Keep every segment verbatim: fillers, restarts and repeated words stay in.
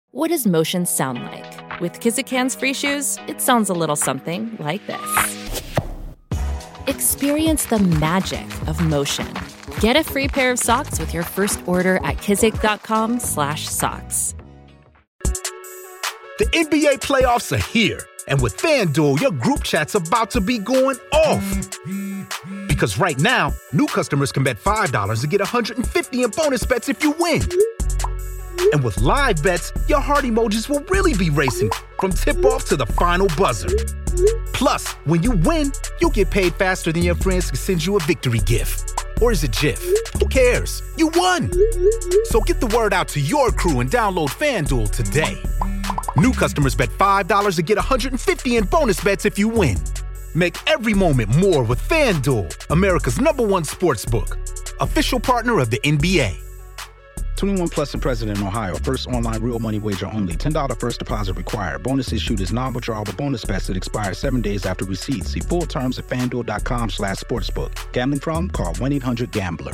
What does motion sound like? With Kizikans free shoes, it sounds a little something like this. Experience the magic of motion. Get a free pair of socks with your first order at kizik.com slash socks. The N B A playoffs are here, and with FanDuel, your group chat's about to be going off. Because right now, new customers can bet five dollars to get one hundred fifty dollars in bonus bets if you win. And with live bets, your heart emojis will really be racing from tip-off to the final buzzer. Plus, when you win, you'll get paid faster than your friends can send you a victory gift. Or is it GIF? Who cares? You won! So get the word out to your crew and download FanDuel today. New customers bet five dollars to get one hundred fifty dollars in bonus bets if you win. Make every moment more with FanDuel, America's number one sportsbook. Official partner of the N B A. twenty-one plus and present in Ohio. First online real money wager only. ten dollars first deposit required. Bonus issued is non-withdrawable bonus bets that expire seven days after receipt. See full terms at FanDuel.com slash sportsbook. Gambling problem? Call one eight hundred gambler.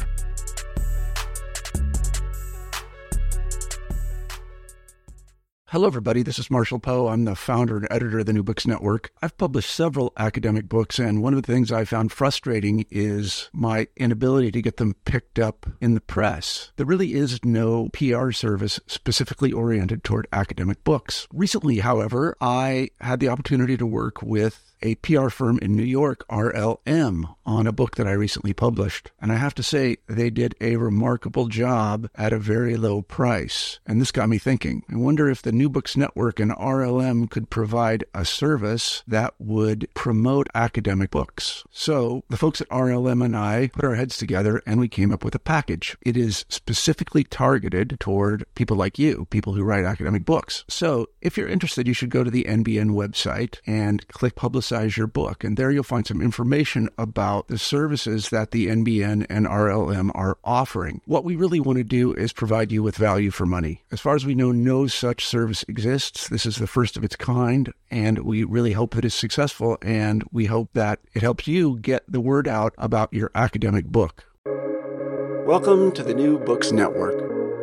Hello, everybody. This is Marshall Poe. I'm the founder and editor of the New Books Network. I've published several academic books, and one of the things I found frustrating is my inability to get them picked up in the press. There really is no P R service specifically oriented toward academic books. Recently, however, I had the opportunity to work with a P R firm in New York, R L M, on a book that I recently published. And I have to say, they did a remarkable job at a very low price. And this got me thinking. I wonder if the New Books Network and R L M could provide a service that would promote academic books. So the folks at R L M and I put our heads together and we came up with a package. It is specifically targeted toward people like you, people who write academic books. So if you're interested, you should go to the N B N website and click Publicize your book. And there you'll find some information about the services that the N B N and R L M are offering. What we really want to do is provide you with value for money. As far as we know, no such service exists. This is the first of its kind, and we really hope it is successful, and we hope that it helps you get the word out about your academic book. Welcome to the New Books Network.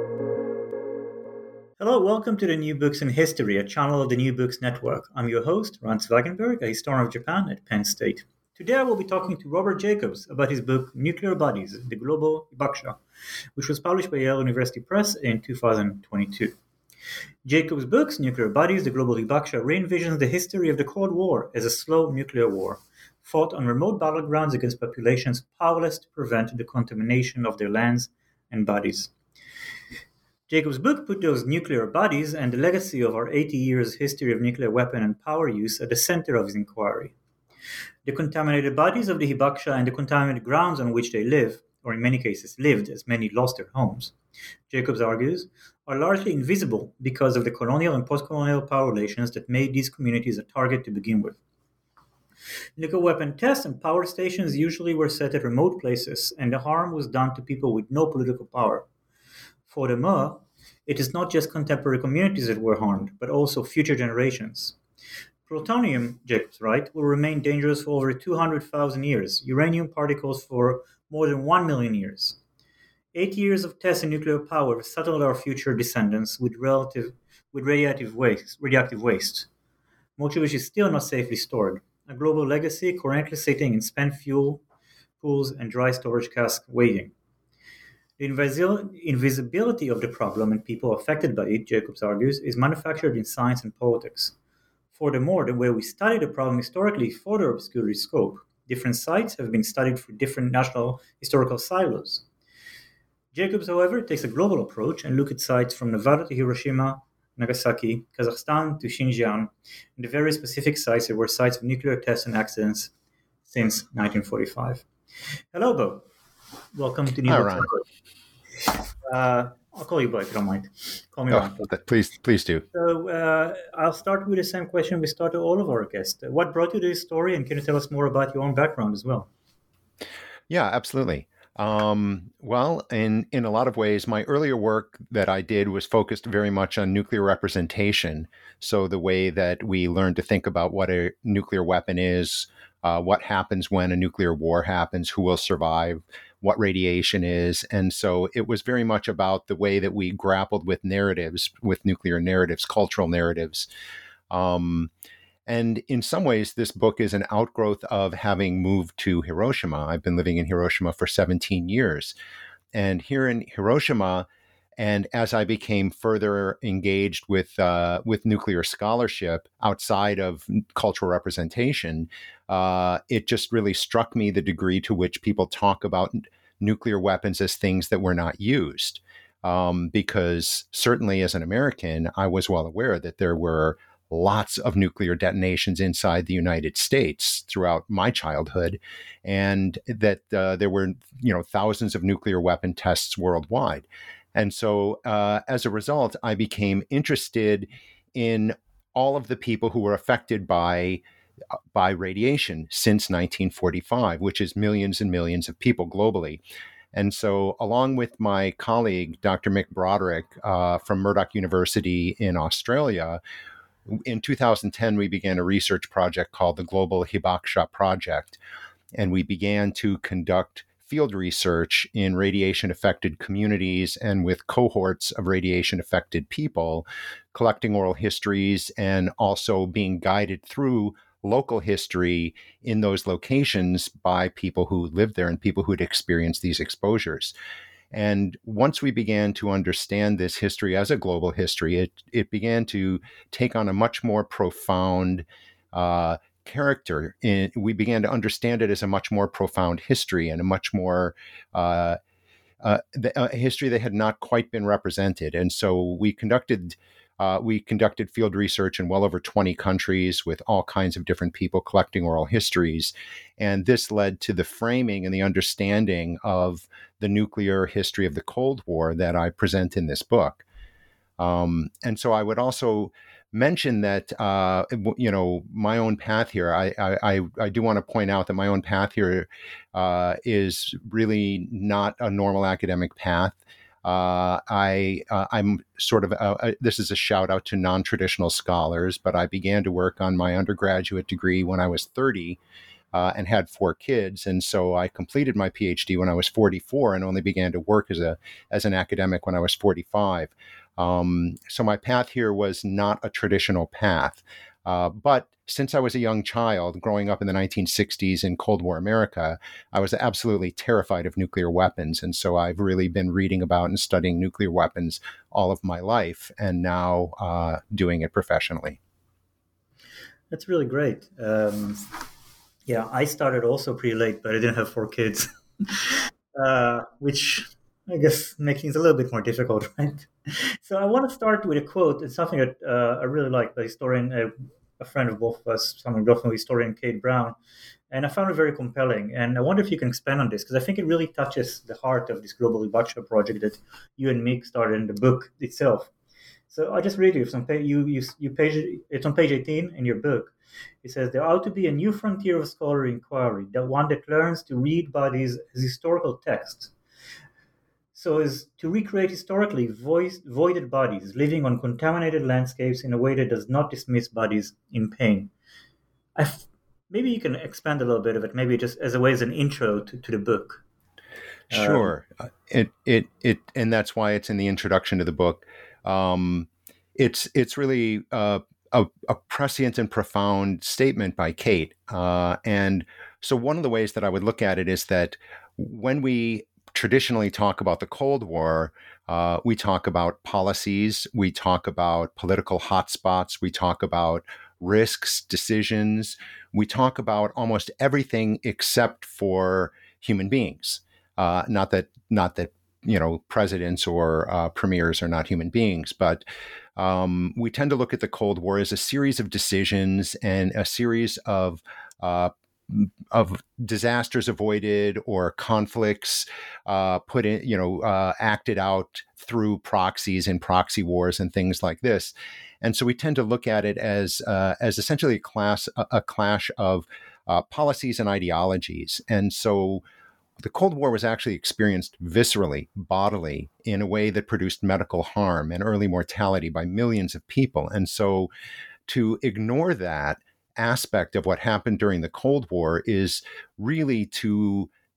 Hello, welcome to the New Books in History, a channel of the New Books Network. I'm your host, Rans Wagenberg, a historian of Japan at Penn State. Today I will be talking to Robert Jacobs about his book, Nuclear Bodies, The Global Hibakusha, which was published by Yale University Press in two thousand twenty-two. Jacobs' books, Nuclear Bodies, The Global Hibakusha, re-envisions the history of the Cold War as a slow nuclear war, fought on remote battlegrounds against populations powerless to prevent the contamination of their lands and bodies. Jacobs' book put those nuclear bodies and the legacy of our eighty years history of nuclear weapon and power use at the center of his inquiry. The contaminated bodies of the Hibakusha and the contaminated grounds on which they live, or in many cases lived as many lost their homes, Jacobs argues, are largely invisible because of the colonial and post-colonial power relations that made these communities a target to begin with. Nuclear weapon tests and power stations usually were set at remote places, and the harm was done to people with no political power. Furthermore, it is not just contemporary communities that were harmed, but also future generations. Plutonium, Jacobs writes, will remain dangerous for over two hundred thousand years, uranium particles for more than one million years. Eight years of tests in nuclear power have settled our future descendants with, relative, with radioactive waste, radioactive waste, much of which is still not safely stored, a global legacy currently sitting in spent fuel pools and dry storage casks waiting. The invisibility of the problem and people affected by it, Jacobs argues, is manufactured in science and politics. Furthermore, the way we study the problem historically further obscures its scope. Different sites have been studied through different national historical silos. Jacobs, however, takes a global approach and looks at sites from Nevada to Hiroshima, Nagasaki, Kazakhstan to Xinjiang, and the very specific sites that were sites of nuclear tests and accidents since nineteen forty-five. Hello, Bo. Welcome to New York. Uh, I'll call you Bo if you don't mind. Call me oh, Ron. Please, please do. So uh, I'll start with the same question we start to all of our guests. What brought you to this story, and can you tell us more about your own background as well? Yeah, absolutely. Um, well, in, in a lot of ways, my earlier work that I did was focused very much on nuclear representation. So the way that we learn to think about what a nuclear weapon is, uh, what happens when a nuclear war happens, who will survive, what radiation is. And so it was very much about the way that we grappled with narratives, with nuclear narratives, cultural narratives. Um, and in some ways, this book is an outgrowth of having moved to Hiroshima. I've been living in Hiroshima for seventeen years. And here in Hiroshima, and as I became further engaged with uh, with nuclear scholarship outside of cultural representation, uh, it just really struck me the degree to which people talk about n- nuclear weapons as things that were not used. Um, because certainly as an American, I was well aware that there were lots of nuclear detonations inside the United States throughout my childhood, and that uh, there were, you know, thousands of nuclear weapon tests worldwide. And so uh, as a result, I became interested in all of the people who were affected by by radiation since nineteen forty-five, which is millions and millions of people globally. And so along with my colleague, Doctor Mick Broderick uh, from Murdoch University in Australia, in two thousand ten, we began a research project called the Global Hibakusha Project, and we began to conduct field research in radiation-affected communities and with cohorts of radiation-affected people, collecting oral histories and also being guided through local history in those locations by people who lived there and people who had experienced these exposures. And once we began to understand this history as a global history, it, it began to take on a much more profound uh, character. In, we began to understand it as a much more profound history and a much more uh, uh, the, a history that had not quite been represented. And so we conducted uh, we conducted field research in well over twenty countries with all kinds of different people collecting oral histories. And this led to the framing and the understanding of the nuclear history of the Cold War that I present in this book. Um, and so I would also mention that, uh, you know, my own path here, I, I, I do want to point out that my own path here uh, is really not a normal academic path. Uh, I, uh, I'm sort of, uh, this is a shout out to non-traditional scholars, but I began to work on my undergraduate degree when I was thirty uh, and had four kids. And so I completed my PhD when I was forty-four and only began to work as a, as an academic when I was forty-five. Um, so my path here was not a traditional path. Uh, but since I was a young child growing up in the nineteen sixties in Cold War America, I was absolutely terrified of nuclear weapons. And so I've really been reading about and studying nuclear weapons all of my life, and now uh, doing it professionally. That's really great. Um, yeah, I started also pretty late, but I didn't have four kids, uh, which I guess making it a little bit more difficult, right? So I want to start with a quote. It's something that uh, I really like by historian, uh, a friend of both of us, someone definitely historian Kate Brown, and I found it very compelling. And I wonder if you can expand on this, because I think it really touches the heart of this Global Hibakusha project that you and Mick started in the book itself. So I'll just read you some page. You, you, you page. It's on page eighteen in your book. It says, there ought to be a new frontier of scholarly inquiry, that one that learns to read bodies as historical texts, so as to recreate historically voiced, voided bodies living on contaminated landscapes in a way that does not dismiss bodies in pain. I've, maybe you can expand a little bit of it, maybe just as a way as an intro to, to the book. Sure. Um, it, it, it, and that's why it's in the introduction to the book. Um, it's, it's really uh, a, a prescient and profound statement by Kate. Uh, and so one of the ways that I would look at it is that when we traditionally talk about the Cold War, uh, we talk about policies, we talk about political hotspots, we talk about risks, decisions, we talk about almost everything except for human beings. Uh, not that, not that you know, presidents or uh, premiers are not human beings, but um, we tend to look at the Cold War as a series of decisions and a series of uh, of disasters avoided or conflicts uh, put in, you know, uh, acted out through proxies and proxy wars and things like this. And so we tend to look at it as uh, as essentially a class, a, a clash of uh, policies and ideologies. And so the Cold War was actually experienced viscerally, bodily, in a way that produced medical harm and early mortality by millions of people. And so to ignore that aspect of what happened during the Cold War is really to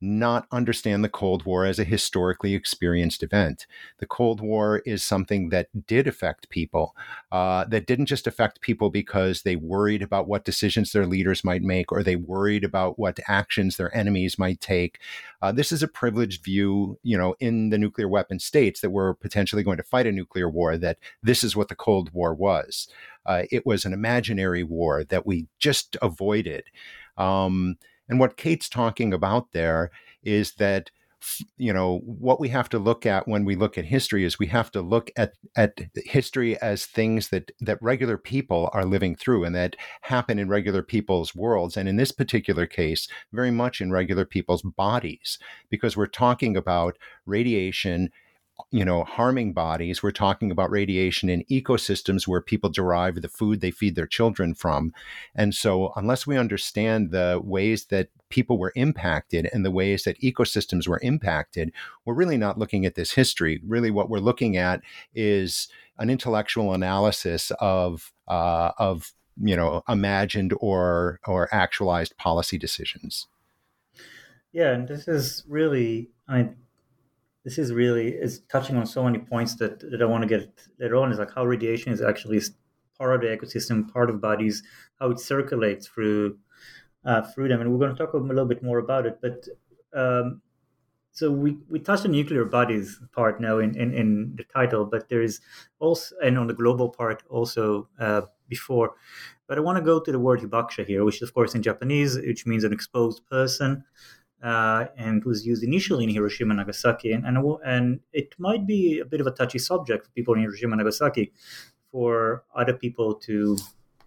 not understand the Cold War as a historically experienced event. The Cold War is something that did affect people, uh, that didn't just affect people because they worried about what decisions their leaders might make or they worried about what actions their enemies might take. Uh, this is a privileged view, you know, in the nuclear weapon states that we're potentially going to fight a nuclear war, that this is what the Cold War was. Uh, it was an imaginary war that we just avoided. Um, and what Kate's talking about there is that, you know, what we have to look at when we look at history is we have to look at, at history as things that, that regular people are living through and that happen in regular people's worlds. And in this particular case, very much in regular people's bodies, because we're talking about radiation, you know, harming bodies. We're talking about radiation in ecosystems where people derive the food they feed their children from. And so unless we understand the ways that people were impacted and the ways that ecosystems were impacted, we're really not looking at this history. Really what we're looking at is an intellectual analysis of, uh, of you know, imagined or, or actualized policy decisions. Yeah, and this is really, I mean, This is really is touching on so many points that, that I want to get later on. Is like how radiation is actually part of the ecosystem, part of bodies, how it circulates through uh, through them, and we're going to talk a little bit more about it. But um, so we, we touched on nuclear bodies part now in, in, in the title, but there is also, and on the global part also uh, before. But I want to go to the word hibakusha here, which is of course in Japanese, which means an exposed person. Uh, and was used initially in Hiroshima and Nagasaki, and, and and it might be a bit of a touchy subject for people in Hiroshima and Nagasaki, for other people to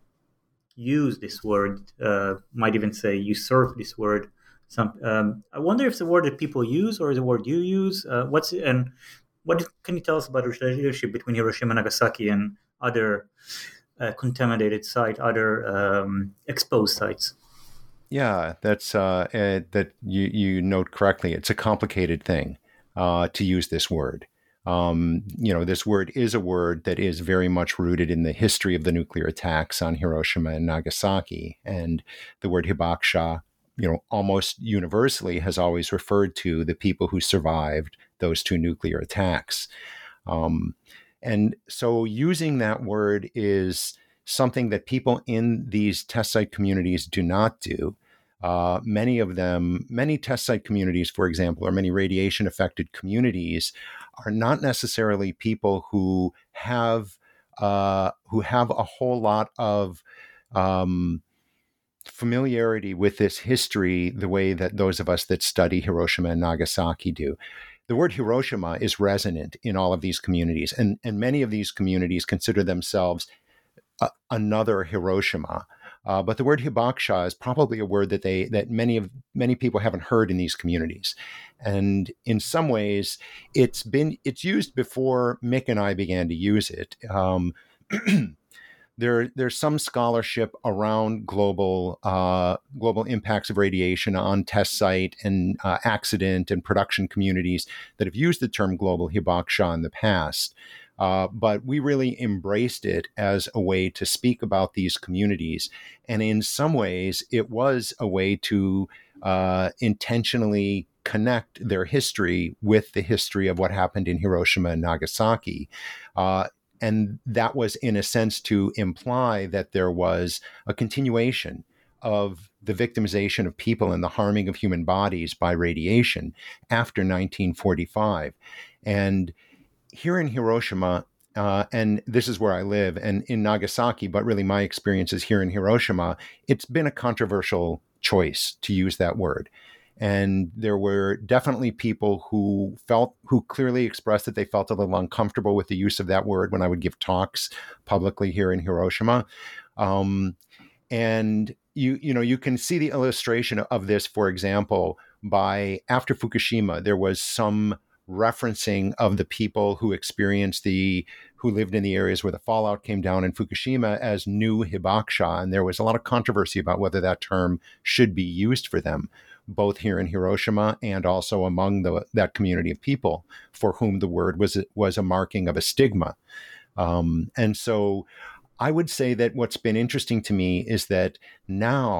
use this word, uh, might even say usurp this word. Some um, I wonder if it's a word that people use or is a word you use. Uh, what's it, and what can you tell us about the relationship between Hiroshima and Nagasaki and other uh, contaminated sites, other um, exposed sites? Yeah, that's uh, uh, that you, you note correctly. It's a complicated thing uh, to use this word. Um, you know, this word is a word that is very much rooted in the history of the nuclear attacks on Hiroshima and Nagasaki. And the word hibakusha, you know, almost universally has always referred to the people who survived those two nuclear attacks. Um, and so using that word is something that people in these test site communities do not do. Uh, many of them, many test site communities, for example, or many radiation affected communities are not necessarily people who have uh, who have a whole lot of um, familiarity with this history the way that those of us that study Hiroshima and Nagasaki do. The word Hiroshima is resonant in all of these communities, and, and many of these communities consider themselves uh, another Hiroshima. Uh, but the word hibakusha is probably a word that they that many of many people haven't heard in these communities, and in some ways, it's been it's used before Mick and I began to use it. Um, there, there's some scholarship around global uh, global impacts of radiation on test site and uh, accident and production communities that have used the term global hibakusha in the past. Uh, but we really embraced it as a way to speak about these communities. And in some ways, it was a way to uh, intentionally connect their history with the history of what happened in Hiroshima and Nagasaki. Uh, and that was, in a sense, to imply that there was a continuation of the victimization of people and the harming of human bodies by radiation after nineteen forty-five. And here in Hiroshima, uh, and this is where I live, and in Nagasaki, but really my experience is here in Hiroshima, it's been a controversial choice to use that word. And there were definitely people who felt, who clearly expressed that they felt a little uncomfortable with the use of that word when I would give talks publicly here in Hiroshima. Um, and you, you know, you can see the illustration of this, for example, by after Fukushima, there was some referencing of the people who experienced the, who lived in the areas where the fallout came down in Fukushima as new hibakusha. And there was a lot of controversy about whether that term should be used for them, both here in Hiroshima and also among the, that community of people for whom the word was, was a marking of a stigma. Um, and so I would say that what's been interesting to me is that now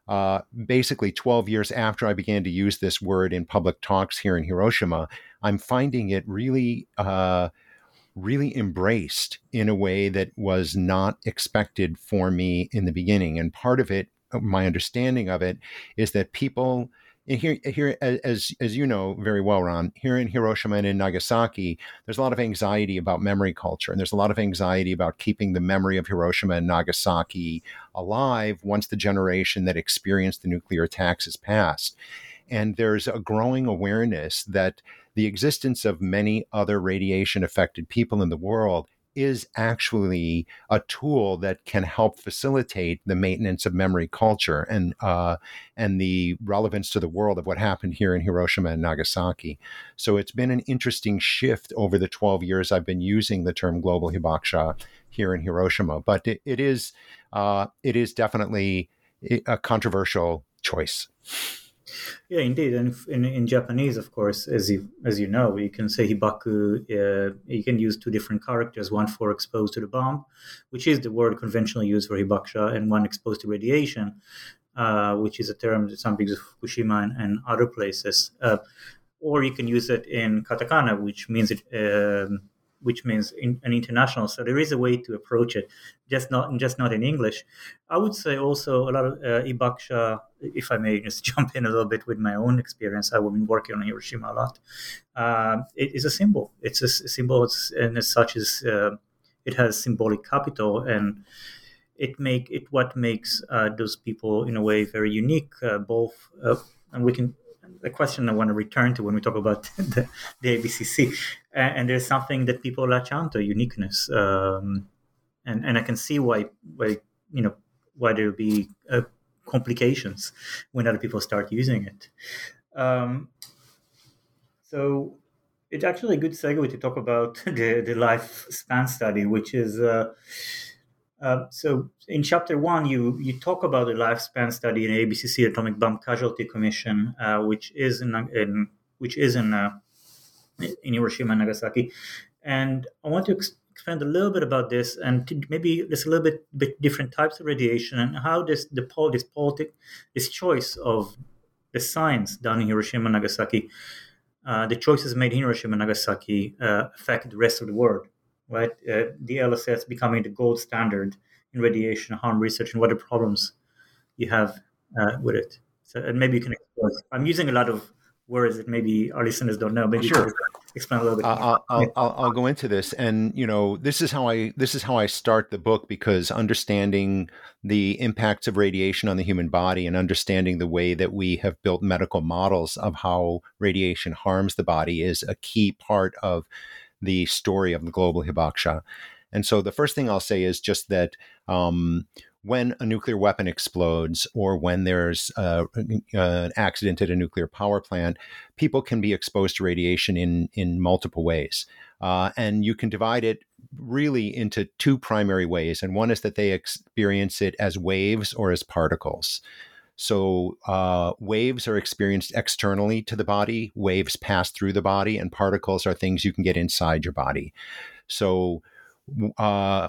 uh, basically twelve years after I began to use this word in public talks here in Hiroshima, I'm finding it really, uh, really embraced in a way that was not expected for me in the beginning. And part of it, my understanding of it, is that people here, here as as you know very well, Ron, here in Hiroshima and in Nagasaki, there's a lot of anxiety about memory culture, and there's a lot of anxiety about keeping the memory of Hiroshima and Nagasaki alive once the generation that experienced the nuclear attacks has passed. And there's a growing awareness that the existence of many other radiation-affected people in the world is actually a tool that can help facilitate the maintenance of memory culture and uh, and the relevance to the world of what happened here in Hiroshima and Nagasaki. So it's been an interesting shift over the twelve years I've been using the term global hibakusha here in Hiroshima. But it, it is uh, it is definitely a controversial choice. Yeah, indeed, and in, in Japanese, of course, as you as you know, you can say hibaku. Uh, you can use two different characters: one for exposed to the bomb, which is the word conventionally used for hibakusha, and one exposed to radiation, uh, which is a term that some people of Fukushima and, and other places. Uh, or you can use it in katakana, which means it. Um, which means in, an international. So there is a way to approach it, just not just not in English. I would say also a lot of uh, hibakusha, if I may just jump in a little bit with my own experience. I've been working on Hiroshima a lot. Uh, it is a symbol. It's a symbol, it's, and as such, is uh, it has symbolic capital, and it make it what makes uh, those people in a way very unique. Uh, both, uh, and we can. A question I want to return to when we talk about the, the A B C C, and, and there's something that people latch onto, uniqueness, um, and and I can see why why you know why there will be uh, complications when other people start using it. Um, so it's actually a good segue to talk about the the lifespan study, which is. Uh, Uh, so in chapter one, you, you talk about the lifespan study in A B C C, Atomic Bomb Casualty Commission, uh, which is in, in which is in uh, in Hiroshima and Nagasaki, and I want to ex- expand a little bit about this, and to maybe there's a little bit, bit different types of radiation and how this the pol- this politic this choice of the science done in Hiroshima and Nagasaki, uh, the choices made in Hiroshima and Nagasaki uh, affect the rest of the world. Right, uh, the L S S becoming the gold standard in radiation harm research, and what are the problems you have uh, with it. So, and maybe you can explore. I'm using a lot of words that maybe our listeners don't know. Maybe sure. You can explain a little bit. I'll, I'll, I'll, I'll go into this, and you know, this is how I this is how I start the book, because understanding the impacts of radiation on the human body and understanding the way that we have built medical models of how radiation harms the body is a key part of the story of the global hibakusha. And so the first thing I'll say is just that um, when a nuclear weapon explodes, or when there's uh, an accident at a nuclear power plant, people can be exposed to radiation in, in multiple ways. Uh, and you can divide it really into two primary ways. And one is that they experience it as waves or as particles. So uh, waves are experienced externally to the body, waves pass through the body, and particles are things you can get inside your body. So uh,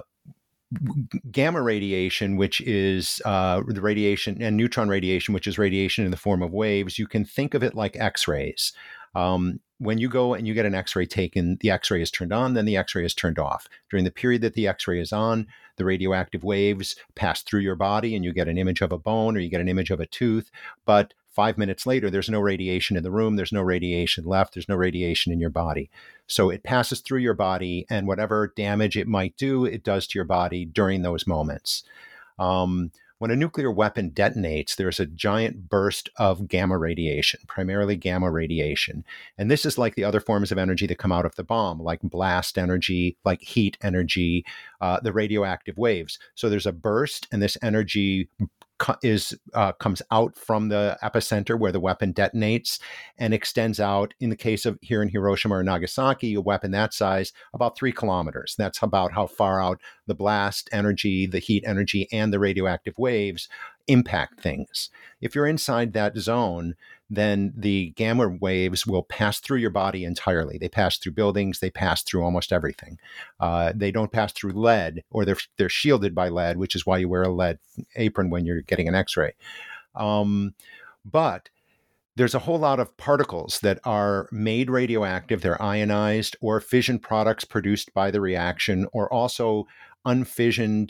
gamma radiation, which is uh, the radiation, and neutron radiation, which is radiation in the form of waves, you can think of it like X-rays. Um, when you go and you get an X-ray taken, the X-ray is turned on, then the X-ray is turned off. During the period that the X-ray is on, the radioactive waves pass through your body and you get an image of a bone or you get an image of a tooth. But five minutes later, there's no radiation in the room. There's no radiation left. There's no radiation in your body. So it passes through your body, and whatever damage it might do, it does to your body during those moments. Um, When a nuclear weapon detonates, there's a giant burst of gamma radiation, primarily gamma radiation. And this is like the other forms of energy that come out of the bomb, like blast energy, like heat energy, uh, the radioactive waves. So there's a burst, and this energy is uh, comes out from the epicenter where the weapon detonates and extends out. In the case of here in Hiroshima or Nagasaki, a weapon that size, about three kilometers. That's about how far out the blast energy, the heat energy, and the radioactive waves impact things. If you're inside that zone, then the gamma waves will pass through your body entirely. They pass through buildings. They pass through almost everything. Uh, they don't pass through lead, or they're they're shielded by lead, which is why you wear a lead apron when you're getting an X-ray. Um, but there's a whole lot of particles that are made radioactive. They're ionized, or fission products produced by the reaction, or also unfissioned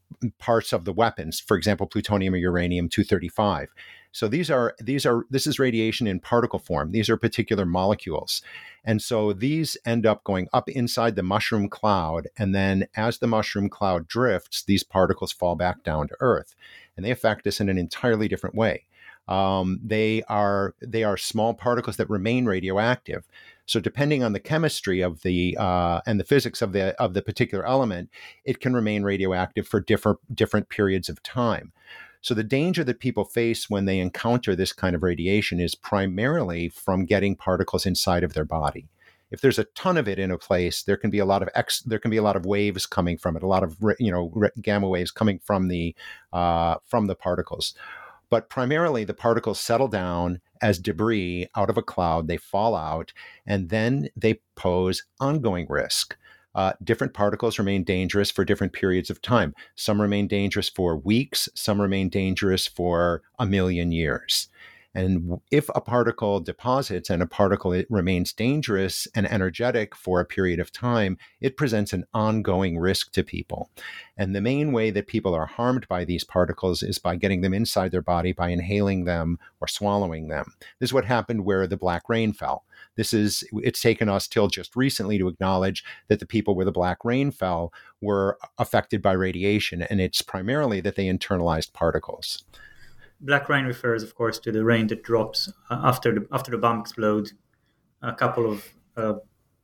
parts of the weapons, for example, plutonium or uranium two thirty-five. So these are these are this is radiation in particle form. These are particular molecules. And so these end up going up inside the mushroom cloud, and then as the mushroom cloud drifts, these particles fall back down to Earth, and they affect us in an entirely different way. Um, they are they are small particles that remain radioactive. So depending on the chemistry of the uh, and the physics of the of the particular element, it can remain radioactive for different different periods of time. So the danger that people face when they encounter this kind of radiation is primarily from getting particles inside of their body. If there's a ton of it in a place, there can be a lot of ex, there can be a lot of waves coming from it, a lot of you know gamma waves coming from the uh, from the particles. But primarily, the particles settle down as debris out of a cloud. They fall out, and then they pose ongoing risk. Uh, different particles remain dangerous for different periods of time. Some remain dangerous for weeks. Some remain dangerous for a million years. And if a particle deposits and a particle it remains dangerous and energetic for a period of time, it presents an ongoing risk to people. And the main way that people are harmed by these particles is by getting them inside their body, by inhaling them or swallowing them. This is what happened where the black rain fell. This is, it's taken us till just recently to acknowledge that the people where the black rain fell were affected by radiation, and it's primarily that they internalized particles. Black rain refers, of course, to the rain that drops after the after the bomb explodes. A couple of uh,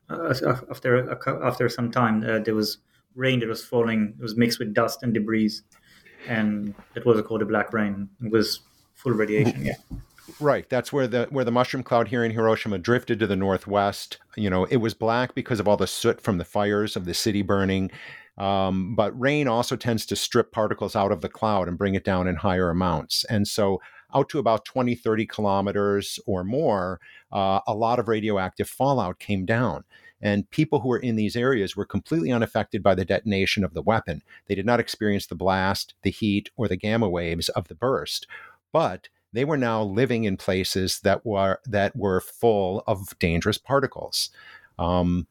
uh, after uh, after some time, uh, there was rain that was falling. It was mixed with dust and debris, and it was called the black rain. It was full of radiation. Yeah, right. That's where the where the mushroom cloud here in Hiroshima drifted to the northwest. You know, it was black because of all the soot from the fires of the city burning. Um, but rain also tends to strip particles out of the cloud and bring it down in higher amounts. And so out to about twenty, thirty kilometers or more, uh, a lot of radioactive fallout came down. And people who were in these areas were completely unaffected by the detonation of the weapon. They did not experience the blast, the heat, or the gamma waves of the burst. But they were now living in places that were that were full of dangerous particles. Um,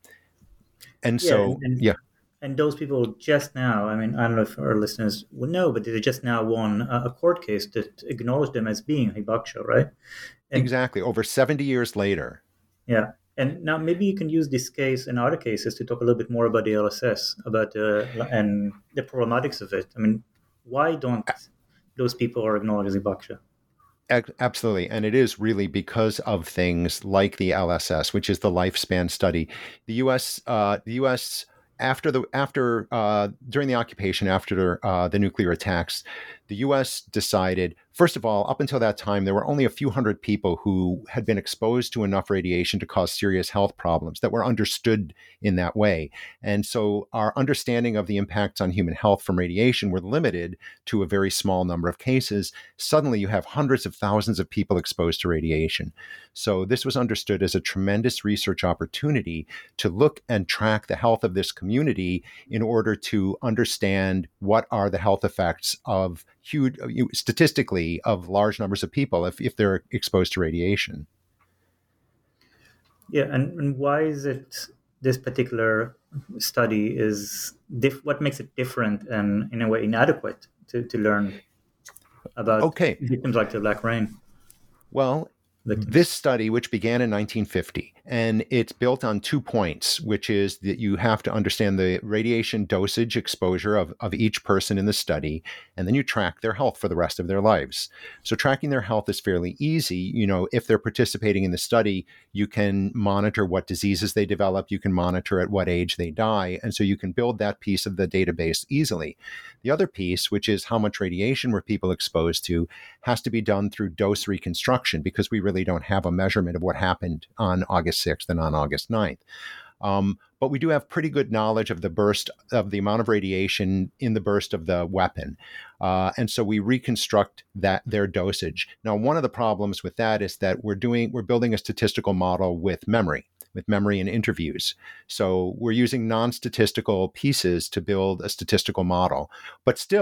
and yeah, so, and- yeah. And those people just now, I mean, I don't know if our listeners will know, but they just now won a court case that acknowledged them as being hibakusha, right? And, exactly. Over seventy years later. Yeah. And now maybe you can use this case and other cases to talk a little bit more about the L S S, about uh, and the problematics of it. I mean, why don't those people are acknowledged as hibakusha? Absolutely. And it is really because of things like the L S S, which is the lifespan study. The U S, uh, the U S After the after uh, during the occupation, after uh, the nuclear attacks, the U S decided, first of all, up until that time, there were only a few hundred people who had been exposed to enough radiation to cause serious health problems that were understood in that way. And so our understanding of the impacts on human health from radiation were limited to a very small number of cases. Suddenly, you have hundreds of thousands of people exposed to radiation. So this was understood as a tremendous research opportunity to look and track the health of this community in order to understand what are the health effects of huge, statistically, of large numbers of people if, if they're exposed to radiation. Yeah, and, and why is it this particular study is, diff, what makes it different and in a way inadequate to, to learn about okay. victims like the Black Rain? Well, victims. This study, which began in nineteen fifty, and it's built on two points, which is that you have to understand the radiation dosage exposure of, of each person in the study, and then you track their health for the rest of their lives. So tracking their health is fairly easy. You know, if they're participating in the study, you can monitor what diseases they develop, you can monitor at what age they die, and so you can build that piece of the database easily. The other piece, which is how much radiation were people exposed to, has to be done through dose reconstruction, because we really don't have a measurement of what happened on August sixth and on August ninth. Um, but we do have pretty good knowledge of the burst of the amount of radiation in the burst of the weapon. Uh, and so we reconstruct that their dosage. Now, one of the problems with that is that we're doing, we're building a statistical model with memory. with memory and interviews. So we're using non-statistical pieces to build a statistical model. But still,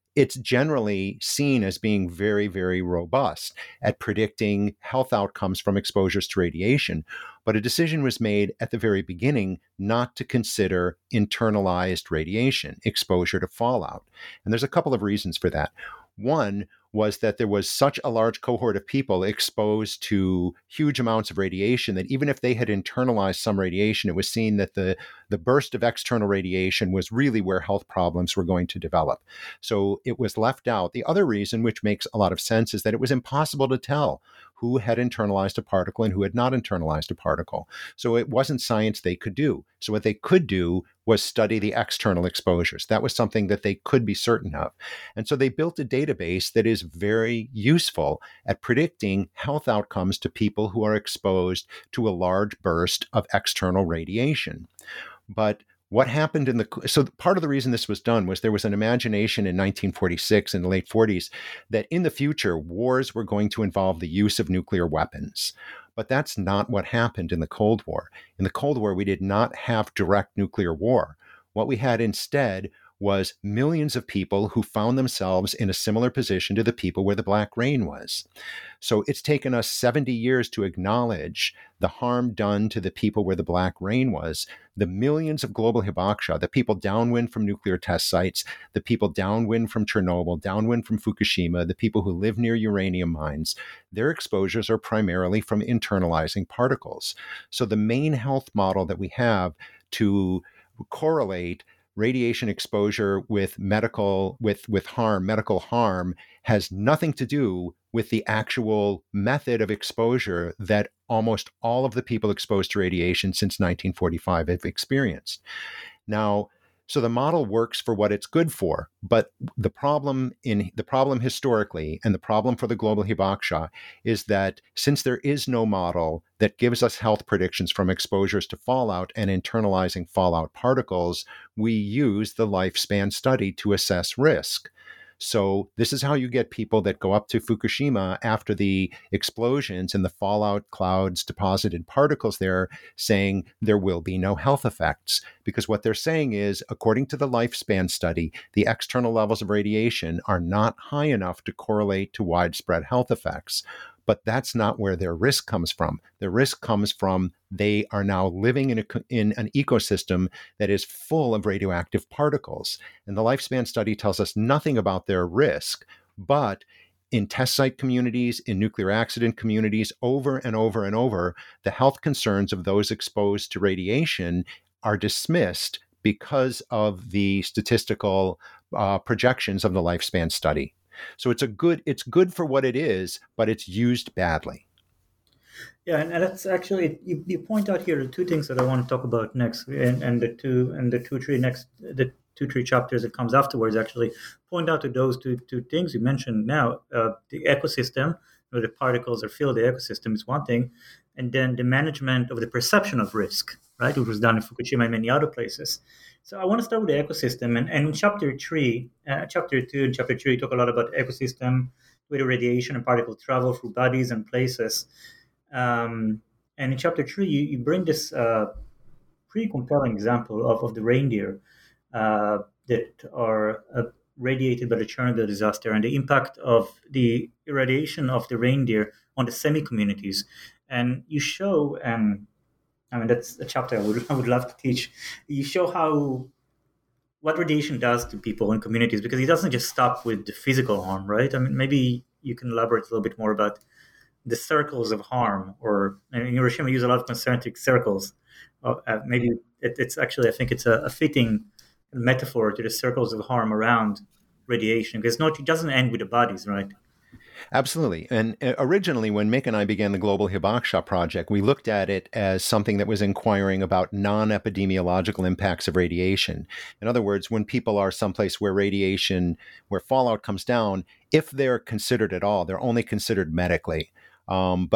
it's generally seen as being very, very robust at predicting health outcomes from exposures to radiation. But a decision was made at the very beginning not to consider internalized radiation, exposure to fallout. And there's a couple of reasons for that. One was that there was such a large cohort of people exposed to huge amounts of radiation that even if they had internalized some radiation, it was seen that the, the burst of external radiation was really where health problems were going to develop. So it was left out. The other reason, which makes a lot of sense, is that it was impossible to tell who had internalized a particle and who had not internalized a particle. So it wasn't science they could do. So what they could do was study the external exposures. That was something that they could be certain of. And so they built a database that is very useful at predicting health outcomes to people who are exposed to a large burst of external radiation. But what happened in the, so part of the reason this was done was there was an imagination in nineteen forty-six, in the late forties, that in the future, wars were going to involve the use of nuclear weapons. But that's not what happened in the Cold War. In the Cold War, we did not have direct nuclear war. What we had instead was millions of people who found themselves in a similar position to the people where the Black Rain was. So it's taken us seventy years to acknowledge the harm done to the people where the Black Rain was. The millions of global hibakusha, the people downwind from nuclear test sites, the people downwind from Chernobyl, downwind from Fukushima, the people who live near uranium mines, their exposures are primarily from internalizing particles. So the main health model that we have to correlate radiation exposure with medical, with, with harm, medical harm, has nothing to do with the actual method of exposure that almost all of the people exposed to radiation since nineteen forty-five have experienced. Now, so the model works for what it's good for, but the problem in the problem historically and the problem for the global hibakusha is that since there is no model that gives us health predictions from exposures to fallout and internalizing fallout particles, we use the lifespan study to assess risk. So this is how you get people that go up to Fukushima after the explosions and the fallout clouds deposited particles there, saying there will be no health effects. Because what they're saying is, according to the lifespan study, the external levels of radiation are not high enough to correlate to widespread health effects. But that's not where their risk comes from. Their risk comes from they are now living in, a, in an ecosystem that is full of radioactive particles. And the lifespan study tells us nothing about their risk, but in test site communities, in nuclear accident communities, over and over and over, the health concerns of those exposed to radiation are dismissed because of the statistical uh, projections of the lifespan study. So it's a good, it's good for what it is, but it's used badly. Yeah, and that's actually, you, you point out here the two things that I want to talk about next, and, and the two and the two three next the two three chapters that comes afterwards actually point out to those two two things you mentioned now. Uh, the ecosystem, where the particles are filled, the ecosystem is one thing, and then the management of the perception of risk, right, which was done in Fukushima and many other places. So I want to start with the ecosystem, and, and in chapter three, uh, chapter two and chapter three talk a lot about ecosystem, where the radiation and particle travel through bodies and places. Um, and in chapter three, you, you bring this uh, pretty compelling example of, of the reindeer uh, that are uh, radiated by the Chernobyl disaster and the impact of the irradiation of the reindeer on the semi-communities. And you show, and I mean, that's a chapter I would, I would love to teach. You show how, what radiation does to people and communities, because it doesn't just stop with the physical harm, right? I mean, maybe you can elaborate a little bit more about the circles of harm, or in Hiroshima, we use a lot of concentric circles. Uh, maybe it, it's actually, I think it's a, a fitting metaphor to the circles of harm around radiation, because not, it doesn't end with the bodies, right? Absolutely. And originally, when Mick and I began the Global Hibakusha Project, we looked at it as something that was inquiring about non-epidemiological impacts of radiation. In other words, when people are someplace where radiation, where fallout comes down, if they're considered at all, they're only considered medically. Um, but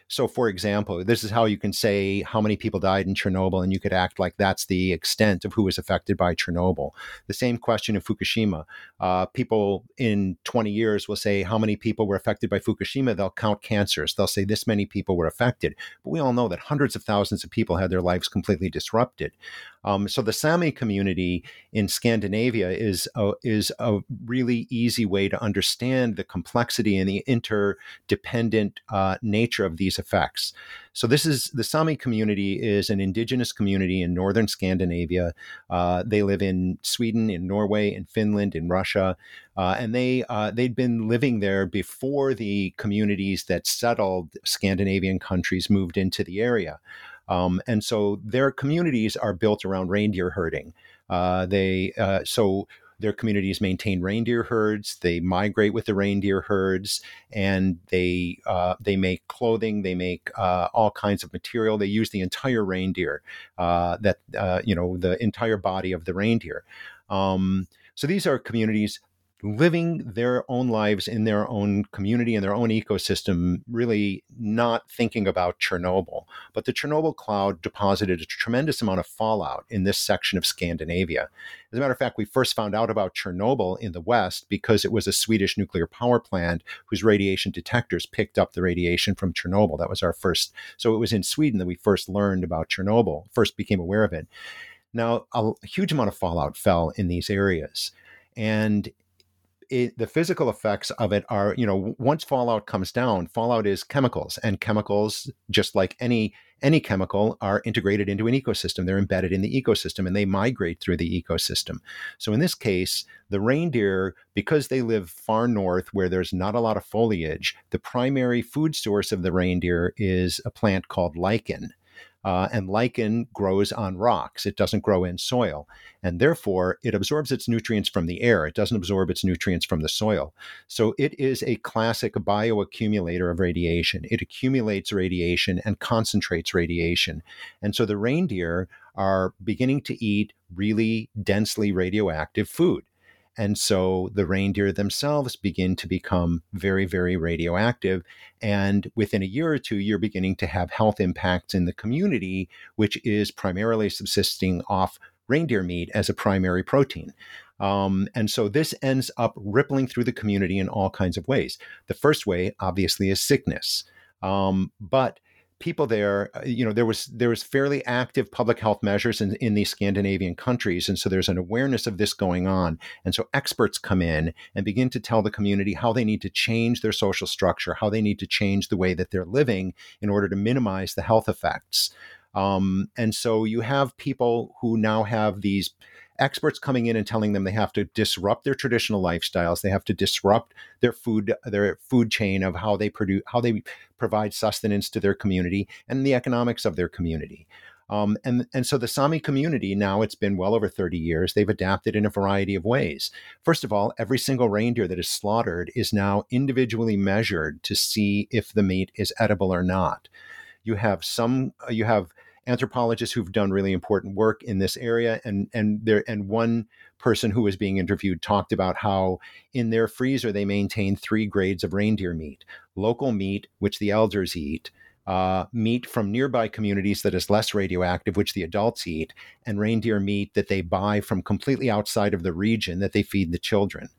So, for example, this is how you can say how many people died in Chernobyl, and you could act like that's the extent of who was affected by Chernobyl. The same question in Fukushima. Uh, people in twenty years will say how many people were affected by Fukushima. They'll count cancers. They'll say this many people were affected. But we all know that hundreds of thousands of people had their lives completely disrupted. Um, so the Sami community in Scandinavia is a, is a really easy way to understand the complexity and the interdependent uh, nature of these effects. So this is the Sami community is an indigenous community in northern Scandinavia. Uh, they live in Sweden, in Norway, in Finland, in Russia, uh, and they uh, they'd been living there before the communities that settled Scandinavian countries moved into the area. Um, and so their communities are built around reindeer herding. Uh, they uh, so their communities maintain reindeer herds. They migrate with the reindeer herds, and they uh, they make clothing. They make uh, all kinds of material. They use the entire reindeer, uh, that uh, you know, the entire body of the reindeer. Um, so these are communities living their own lives in their own community and their own ecosystem, really not thinking about Chernobyl. But the Chernobyl cloud deposited a tremendous amount of fallout in this section of Scandinavia. As a matter of fact, we first found out about Chernobyl in the West because it was a Swedish nuclear power plant whose radiation detectors picked up the radiation from Chernobyl. That was our first. So it was in Sweden that we first learned about Chernobyl, first became aware of it. Now, a huge amount of fallout fell in these areas. And It, the physical effects of it are, you know, once fallout comes down, fallout is chemicals, and chemicals, just like any any chemical, are integrated into an ecosystem. They're embedded in the ecosystem, and they migrate through the ecosystem. So in this case, the reindeer, because they live far north where there's not a lot of foliage, the primary food source of the reindeer is a plant called lichen. Uh, and lichen grows on rocks. It doesn't grow in soil. And therefore, it absorbs its nutrients from the air. It doesn't absorb its nutrients from the soil. So it is a classic bioaccumulator of radiation. It accumulates radiation and concentrates radiation. And so the reindeer are beginning to eat really densely radioactive food. And so the reindeer themselves begin to become very, very radioactive. And within a year or two, you're beginning to have health impacts in the community, which is primarily subsisting off reindeer meat as a primary protein. Um, and so this ends up rippling through the community in all kinds of ways. The first way, obviously, is sickness. Um, but people there, you know, there was there was fairly active public health measures in, in these Scandinavian countries. And so there's an awareness of this going on. And so experts come in and begin to tell the community how they need to change their social structure, how they need to change the way that they're living in order to minimize the health effects. Um, and so you have people who now have these experts coming in and telling them they have to disrupt their traditional lifestyles. They have to disrupt their food, their food chain of how they produce, how they provide sustenance to their community and the economics of their community. Um, and, and so the Sami community, now it's been well over thirty years, they've adapted in a variety of ways. First of all, every single reindeer that is slaughtered is now individually measured to see if the meat is edible or not. You have some, you have anthropologists who've done really important work in this area, and and there and one person who was being interviewed talked about how in their freezer they maintain three grades of reindeer meat: local meat, which the elders eat, uh, meat from nearby communities that is less radioactive, which the adults eat, and reindeer meat that they buy from completely outside of the region that they feed the children.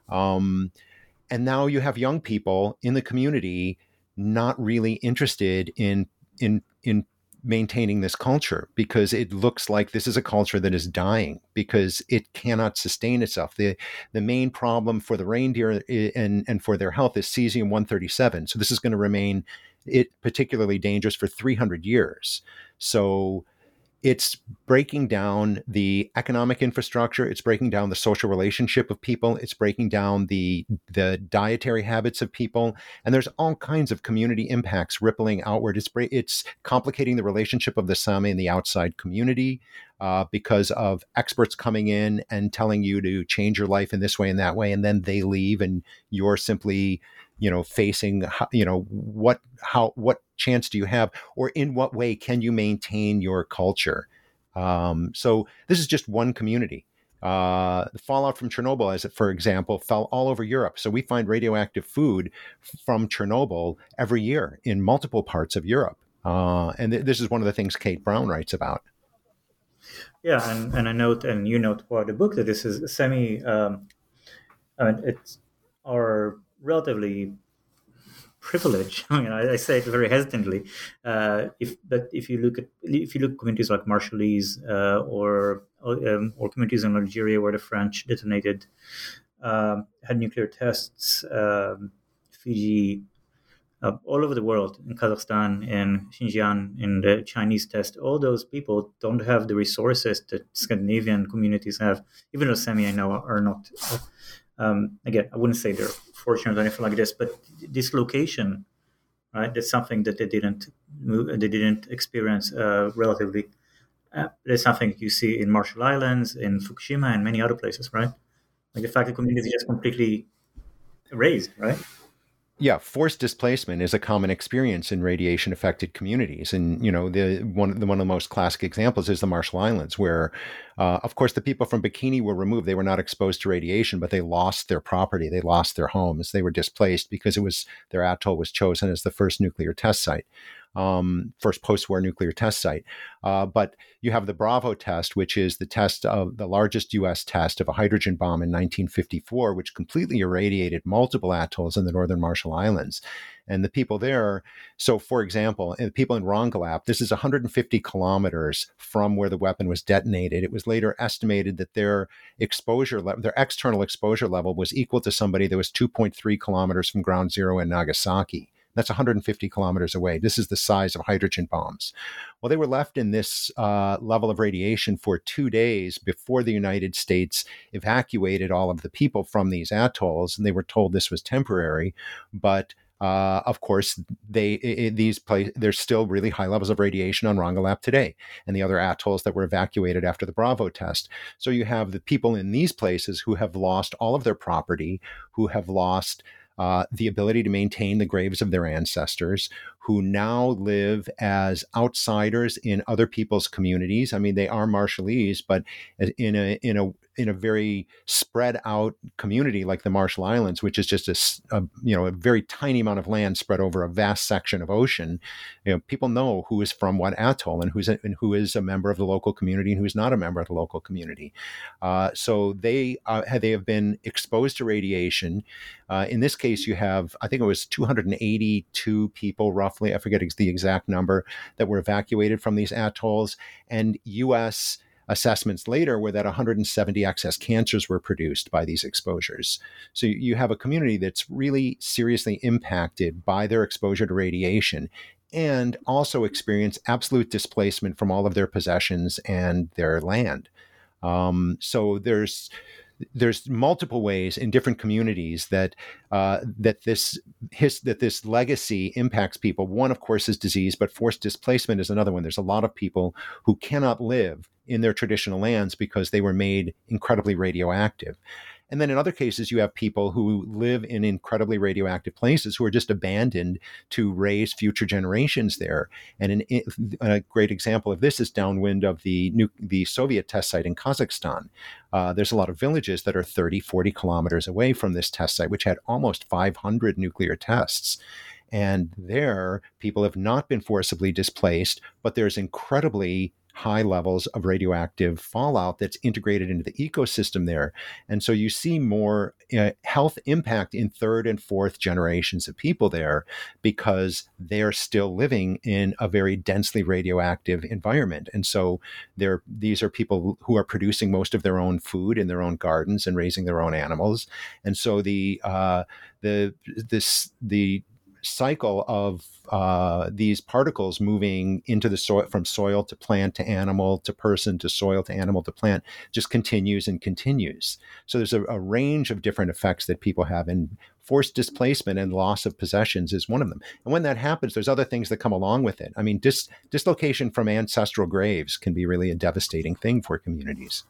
Um, and now you have young people in the community not really interested in in in maintaining this culture, because it looks like this is a culture that is dying because it cannot sustain itself. The the main problem for the reindeer and, and for their health is cesium one thirty-seven. So this is going to remain it particularly dangerous for three hundred years. So it's breaking down the economic infrastructure. It's breaking down the social relationship of people. It's breaking down the the dietary habits of people. And there's all kinds of community impacts rippling outward. It's it's complicating the relationship of the Sami and the outside community uh, because of experts coming in and telling you to change your life in this way and that way, and then they leave, and you're simply, you know, facing, you know, what, how, what chance do you have, or in what way can you maintain your culture? Um, so this is just one community. Uh, the fallout from Chernobyl, as it, for example, fell all over Europe. So we find radioactive food from Chernobyl every year in multiple parts of Europe. Uh, and th- this is one of the things Kate Brown writes about. Yeah, and, and I note, and you note for the book, that this is semi, um, I mean, it's our relatively privilege. I mean, I, I say it very hesitantly. Uh, if but if you look at if you look at communities like Marshallese uh, or um, or communities in Algeria where the French detonated um, had nuclear tests, um, Fiji, uh, all over the world, in Kazakhstan, in Xinjiang, in the Chinese test, all those people don't have the resources that Scandinavian communities have, even though semi I know are not. Um, again, I wouldn't say they're fortunate or anything like this, but dislocation, right? That's something that they didn't move, they didn't experience uh, relatively. Uh, there's something you see in Marshall Islands, in Fukushima, and many other places, right? Like the fact that communities are just completely erased, right? Yeah, forced displacement is a common experience in radiation-affected communities, and you know the one the one of the most classic examples is the Marshall Islands, where, uh, of course, the people from Bikini were removed. They were not exposed to radiation, but they lost their property, they lost their homes, they were displaced because it was their atoll was chosen as the first nuclear test site. Um, first post-war nuclear test site. Uh, but you have the Bravo test, which is the test of the largest U S test of a hydrogen bomb in nineteen fifty-four, which completely irradiated multiple atolls in the northern Marshall Islands. And the people there, so for example, the people in Rongelap, this is one hundred fifty kilometers from where the weapon was detonated. It was later estimated that their exposure, le- their external exposure level was equal to somebody that was two point three kilometers from ground zero in Nagasaki. That's one hundred fifty kilometers away. This is the size of hydrogen bombs. Well, they were left in this uh, level of radiation for two days before the United States evacuated all of the people from these atolls, and they were told this was temporary. But uh, of course, they it, these places there's still really high levels of radiation on Rongelap today, and the other atolls that were evacuated after the Bravo test. So you have the people in these places who have lost all of their property, who have lost Uh, the ability to maintain the graves of their ancestors, who now live as outsiders in other people's communities. I mean, they are Marshallese, but in a in a in a very spread out community like the Marshall Islands, which is just a, a you know a very tiny amount of land spread over a vast section of ocean. You know, people know who is from what atoll and who's a, and who is a member of the local community and who's not a member of the local community. Uh, so they uh, they have been exposed to radiation. Uh, in this case, you have, I think it was two hundred eighty-two people, roughly, I forget the exact number, that were evacuated from these atolls. And U S assessments later were that one hundred seventy excess cancers were produced by these exposures. So you have a community that's really seriously impacted by their exposure to radiation and also experience absolute displacement from all of their possessions and their land. Um, so there's There's multiple ways in different communities that uh, that this his, that this legacy impacts people. One, of course, is disease, but forced displacement is another one. There's a lot of people who cannot live in their traditional lands because they were made incredibly radioactive. And then in other cases, you have people who live in incredibly radioactive places who are just abandoned to raise future generations there. And an, a great example of this is downwind of the new, the Soviet test site in Kazakhstan. Uh, there's a lot of villages that are thirty, forty kilometers away from this test site, which had almost five hundred nuclear tests. And there, people have not been forcibly displaced, but there's incredibly high levels of radioactive fallout that's integrated into the ecosystem there. And so you see more uh, health impact in third and fourth generations of people there because they're still living in a very densely radioactive environment. And so they're, these are people who are producing most of their own food in their own gardens and raising their own animals. And so the, uh, the, this, the, cycle of uh, these particles moving into the soil, from soil to plant to animal to person to soil to animal to plant, just continues and continues. So there's a, a range of different effects that people have, and forced displacement and loss of possessions is one of them. And when that happens, there's other things that come along with it. I mean, dis- dislocation from ancestral graves can be really a devastating thing for communities.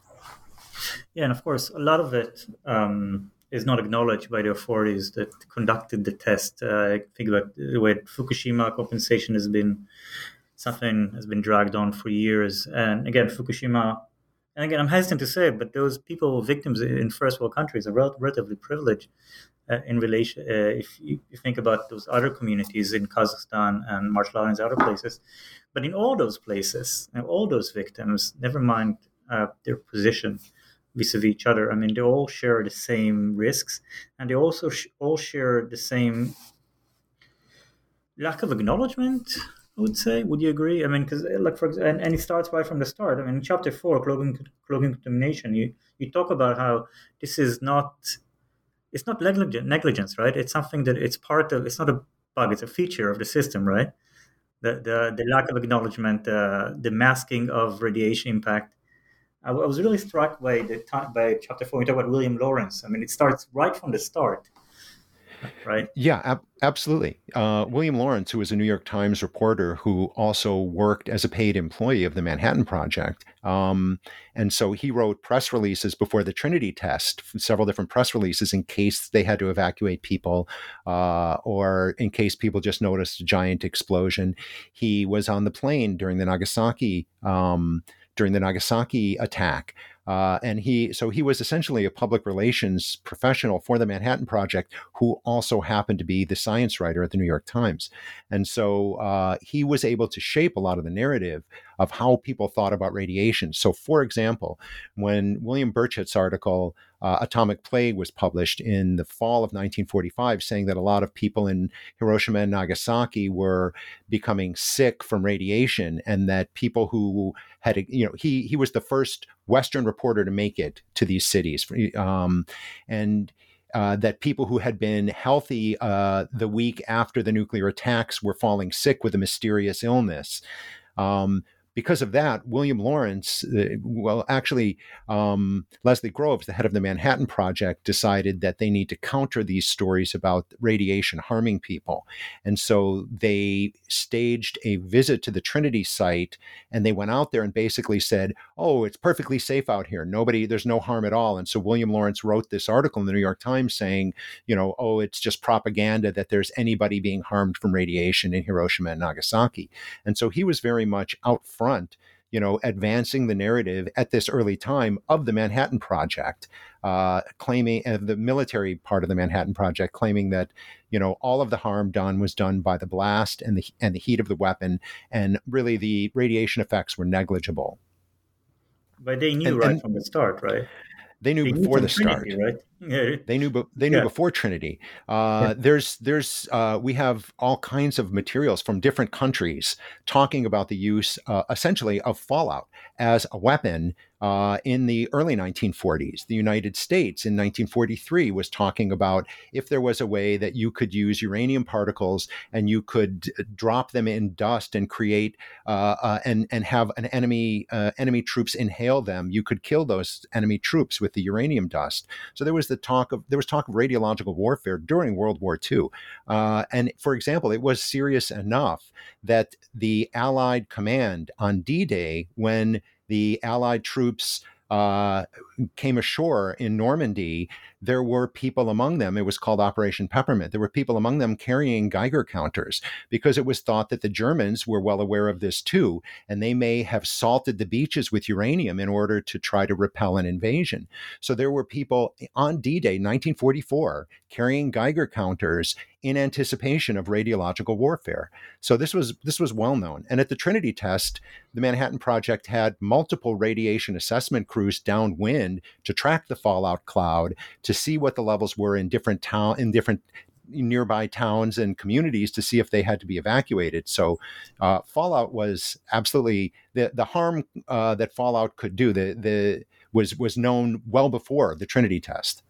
Yeah, and of course, a lot of it um is not acknowledged by the authorities that conducted the test. Uh, I think about the way Fukushima compensation has been something has been dragged on for years. And again, Fukushima and again, I'm hesitant to say it, but those people, victims in first world countries, are rel- relatively privileged uh, in relation. Uh, if you, you think about those other communities in Kazakhstan and martial islands, other places, but in all those places, and all those victims, never mind uh, their position vis-a-vis each other. I mean, they all share the same risks, and they also sh- all share the same lack of acknowledgement, I would say. Would you agree? I mean, because like for example, and, and it starts right from the start. I mean, in chapter four, cloaking cloaking contamination, you you talk about how this is not it's not negligent negligence, right? It's something that it's part of. It's not a bug. It's a feature of the system, right? The the, the lack of acknowledgement, uh, the masking of radiation impact. I, I was really struck by the time, by chapter four. We talk about William Lawrence. I mean, it starts right from the start. Right. Yeah, ab- absolutely. Uh, William Lawrence, who was a New York Times reporter who also worked as a paid employee of the Manhattan Project. Um, and so he wrote press releases before the Trinity test, several different press releases in case they had to evacuate people uh, or in case people just noticed a giant explosion. He was on the plane during the Nagasaki um, during the Nagasaki attack. Uh, and he, so he was essentially a public relations professional for the Manhattan Project, who also happened to be the science writer at the New York Times. And so uh, he was able to shape a lot of the narrative of how people thought about radiation. So, for example, when William Burchett's article, uh, Atomic Plague, was published in the fall of nineteen forty-five, saying that a lot of people in Hiroshima and Nagasaki were becoming sick from radiation, and that people who had, you know, he he was the first Western reporter to make it to these cities, um, and uh, that people who had been healthy uh, the week after the nuclear attacks were falling sick with a mysterious illness. Um, Because of that, William Lawrence, uh, well, actually, um, Leslie Groves, the head of the Manhattan Project, decided that they need to counter these stories about radiation harming people. And so they staged a visit to the Trinity site, and they went out there and basically said, oh, it's perfectly safe out here. Nobody, there's no harm at all. And so William Lawrence wrote this article in the New York Times saying, you know, oh, it's just propaganda that there's anybody being harmed from radiation in Hiroshima and Nagasaki. And so he was very much out front, you know, advancing the narrative at this early time of the Manhattan Project, uh, claiming uh, the military part of the Manhattan Project, claiming that, you know, all of the harm done was done by the blast and the and the heat of the weapon, and really the radiation effects were negligible. But they knew and, right and from the start, right? They knew They before knew the Trinity, start, right? Yeah. They knew, they knew Yeah. before Trinity. Uh, Yeah. There's, there's, uh, we have all kinds of materials from different countries talking about the use, uh, essentially, of fallout as a weapon uh, in the early nineteen forties. The United States in nineteen forty-three was talking about if there was a way that you could use uranium particles and you could drop them in dust and create uh, uh, and and have an enemy uh, enemy troops inhale them, you could kill those enemy troops with the uranium dust. So there was the talk of there was talk of radiological warfare during World War Two, uh, and for example, it was serious enough that the Allied command on D-Day, when the Allied troops uh, came ashore in Normandy, there were people among them. It was called Operation Peppermint. There were people among them carrying Geiger counters because it was thought that the Germans were well aware of this too, and they may have salted the beaches with uranium in order to try to repel an invasion. So there were people on D-Day, nineteen forty-four, carrying Geiger counters in anticipation of radiological warfare. So this was this was well known. And at the Trinity test, the Manhattan Project had multiple radiation assessment crews downwind to track the fallout cloud, to see what the levels were in different town in different nearby towns and communities to see if they had to be evacuated. So uh, fallout was absolutely the the harm uh, that fallout could do. The the was was known well before the Trinity test.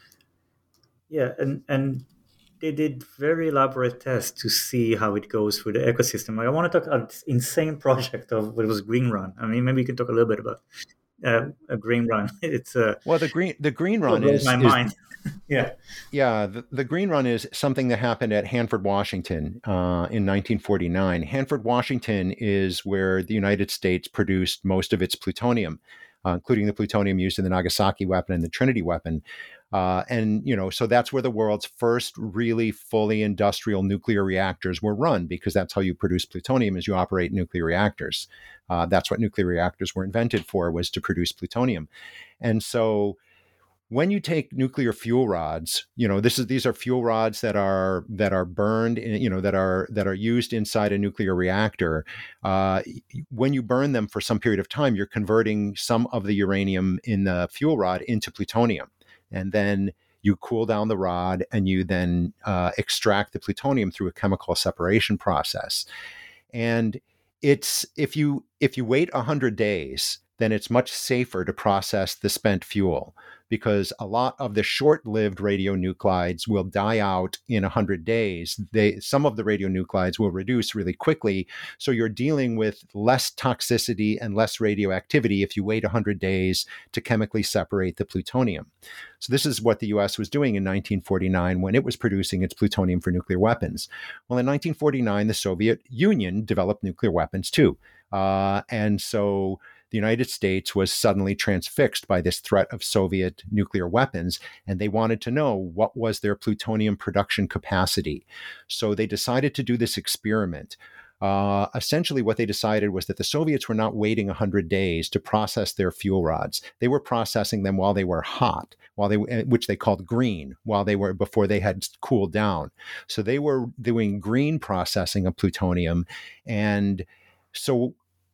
Yeah, and and they did very elaborate tests to see how it goes through the ecosystem. Like, I want to talk about this insane project of what was Green Run. I mean, maybe you can talk a little bit about uh, a Green Run. It's a uh, well, the green the Green Run blows is my is, mind. yeah, yeah. The, the Green Run is something that happened at Hanford, Washington, uh, in nineteen forty-nine. Hanford, Washington, is where the United States produced most of its plutonium, uh, including the plutonium used in the Nagasaki weapon and the Trinity weapon. Uh, and, you know, so that's where the world's first really fully industrial nuclear reactors were run, because that's how you produce plutonium, is you operate nuclear reactors. Uh, that's what nuclear reactors were invented for, was to produce plutonium. And so when you take nuclear fuel rods, you know, this is these are fuel rods that are that are burned, in, you know, that are that are used inside a nuclear reactor. Uh, when you burn them for some period of time, you're converting some of the uranium in the fuel rod into plutonium. And then you cool down the rod, and you then uh, extract the plutonium through a chemical separation process. And it's if you if you wait one hundred days, then it's much safer to process the spent fuel, because a lot of the short-lived radionuclides will die out in one hundred days. They, some of the radionuclides will reduce really quickly, so you're dealing with less toxicity and less radioactivity if you wait one hundred days to chemically separate the plutonium. So this is what the U S was doing in nineteen forty-nine when it was producing its plutonium for nuclear weapons. Well, in nineteen forty-nine, the Soviet Union developed nuclear weapons too. Uh, and so the United States was suddenly transfixed by this threat of Soviet nuclear weapons, and they wanted to know what was their plutonium production capacity. So they decided to do this experiment. Uh, essentially, what they decided was that the Soviets were not waiting one hundred days to process their fuel rods. They were processing them while they were hot, while they, which they called green, while they were before they had cooled down. So they were doing green processing of plutonium, and so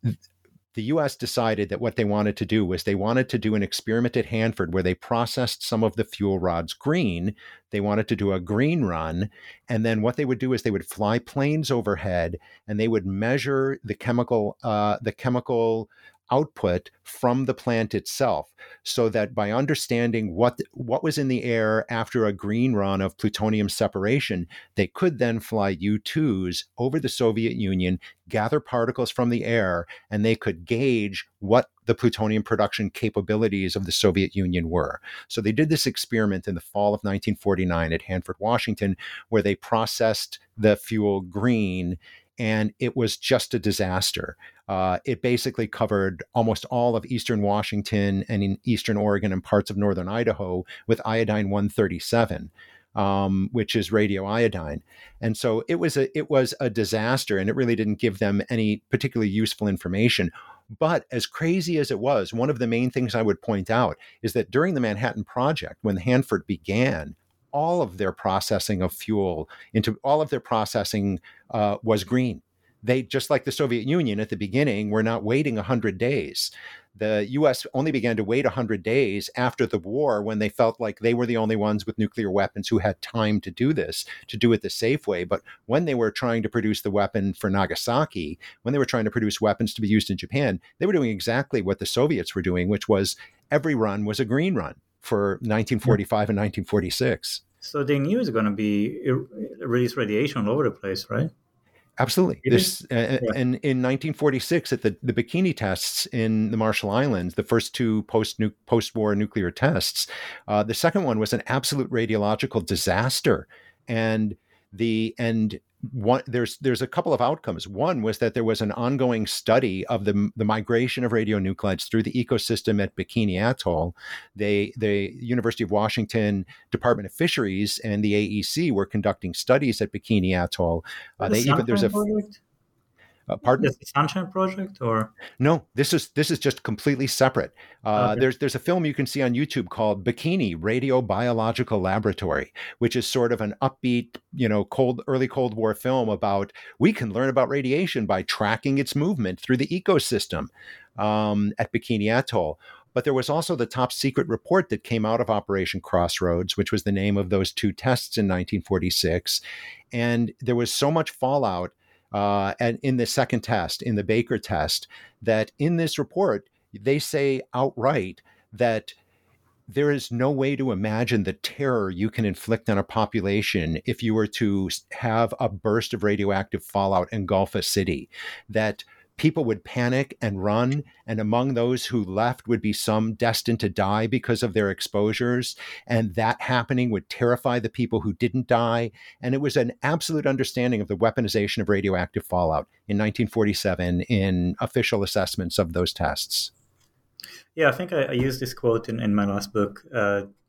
the U S decided that what they wanted to do was they wanted to do an experiment at Hanford where they processed some of the fuel rods green. They wanted to do a green run. And then what they would do is they would fly planes overhead, and they would measure the chemical, uh, the chemical output from the plant itself, so that by understanding what what was in the air after a green run of plutonium separation, they could then fly U twos over the Soviet Union, gather particles from the air, and they could gauge what the plutonium production capabilities of the Soviet Union were. So they did this experiment in the fall of nineteen forty-nine at Hanford, Washington, where they processed the fuel green, and it was just a disaster. Uh, it basically covered almost all of eastern Washington and in eastern Oregon and parts of northern Idaho with iodine one thirty-seven, um, which is radioiodine. And so it was a it was a disaster, and it really didn't give them any particularly useful information. But as crazy as it was, one of the main things I would point out is that during the Manhattan Project, when Hanford began, all of their processing of fuel into all of their processing uh, was green. They, just like the Soviet Union at the beginning, were not waiting one hundred days. The U S only began to wait one hundred days after the war, when they felt like they were the only ones with nuclear weapons who had time to do this, to do it the safe way. But when they were trying to produce the weapon for Nagasaki, when they were trying to produce weapons to be used in Japan, they were doing exactly what the Soviets were doing, which was every run was a green run for nineteen forty-five and nineteen forty-six. So they knew it's going to be release radiation all over the place, right? Absolutely. This uh, yeah. And in nineteen forty-six, at the, the Bikini tests in the Marshall Islands, the first two post post-war nuclear tests, uh, the second one was an absolute radiological disaster, and the and one there's there's a couple of outcomes. One was that there was an ongoing study of the the migration of radionuclides through the ecosystem at Bikini Atoll. They the University of Washington Department of Fisheries and the A E C were conducting studies at Bikini Atoll. Uh, the they even there's a project? Uh, pardon? Is the Sunshine Project, or no? This is this is just completely separate. Uh, okay. There's there's a film you can see on YouTube called Bikini Radiobiological Laboratory, which is sort of an upbeat, you know, cold early Cold War film about we can learn about radiation by tracking its movement through the ecosystem um, at Bikini Atoll. But there was also the top secret report that came out of Operation Crossroads, which was the name of those two tests in nineteen forty-six, and there was so much fallout. Uh, and in the second test, in the Baker test, that in this report, they say outright that there is no way to imagine the terror you can inflict on a population if you were to have a burst of radioactive fallout engulf a city, that people would panic and run, and among those who left would be some destined to die because of their exposures, and that happening would terrify the people who didn't die. And it was an absolute understanding of the weaponization of radioactive fallout in nineteen forty-seven in official assessments of those tests. Yeah, I think I, I used this quote in, in my last book. Uh,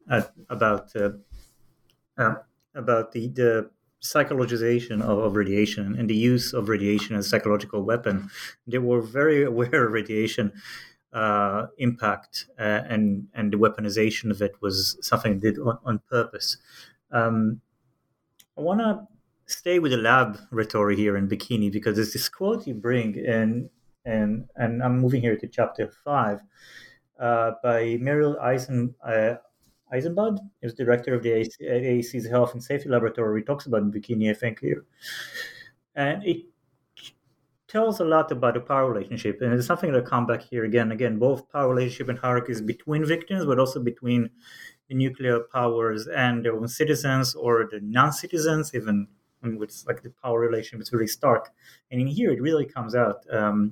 uh, about uh, uh, about the the psychologization of, of radiation and the use of radiation as a psychological weapon. They were very aware of radiation uh, impact, uh, and and the weaponization of it was something they did on, on purpose. Um, I want to stay with the laboratory here in Bikini because there's this quote you bring in, and and I'm moving here to chapter five uh, by Meryl Eisen. Uh, Eisenbud is director of the A A C's Health and Safety Laboratory. He talks about Bikini, I think, here. And it tells a lot about the power relationship. And it's something that come back here again. Again, both power relationship and hierarchies between victims, but also between the nuclear powers and their own citizens or the non-citizens, even I mean, with like the power relationship is really stark. And in here, it really comes out. Um,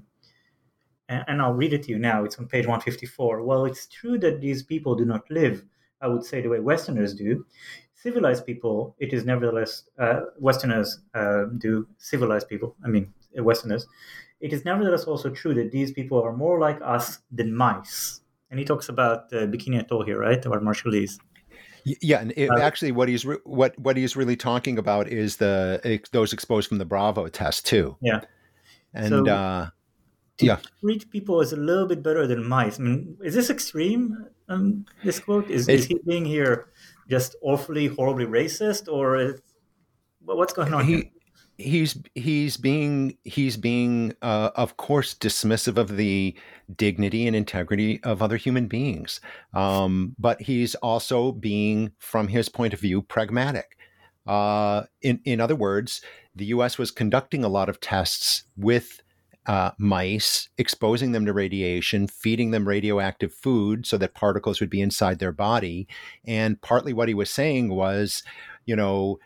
and, and I'll read it to you now. It's on page one fifty-four. Well, it's true that these people do not live, I would say, the way Westerners do. Civilized people, it is nevertheless, uh, Westerners uh, do civilized people, I mean, Westerners. It is nevertheless also true that these people are more like us than mice. And he talks about uh, Bikini Atoll here, right? About Marshallese. Yeah, and it, uh, actually, what he's re- what what he's really talking about is the ex- those exposed from the Bravo test too. Yeah, and so uh, to yeah, treat people as a little bit better than mice. I mean, is this extreme? Um, this quote is is he being here just awfully, horribly racist, or is, what's going on he, here? He's he's being he's being uh, of course dismissive of the dignity and integrity of other human beings, um, but he's also being, from his point of view, pragmatic. Uh, in in other words, the U S was conducting a lot of tests with uh, mice, exposing them to radiation, feeding them radioactive food so that particles would be inside their body, and partly what he was saying was, you know.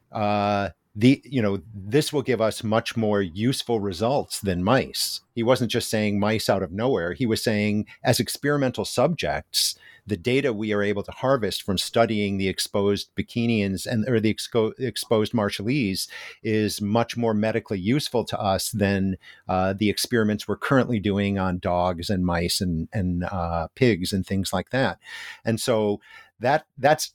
Uh, The, you know, this will give us much more useful results than mice. He wasn't just saying mice out of nowhere. He was saying, as experimental subjects, the data we are able to harvest from studying the exposed Bikinians and or the expo- exposed Marshallese is much more medically useful to us than uh, the experiments we're currently doing on dogs and mice and and uh, pigs and things like that. And so that that's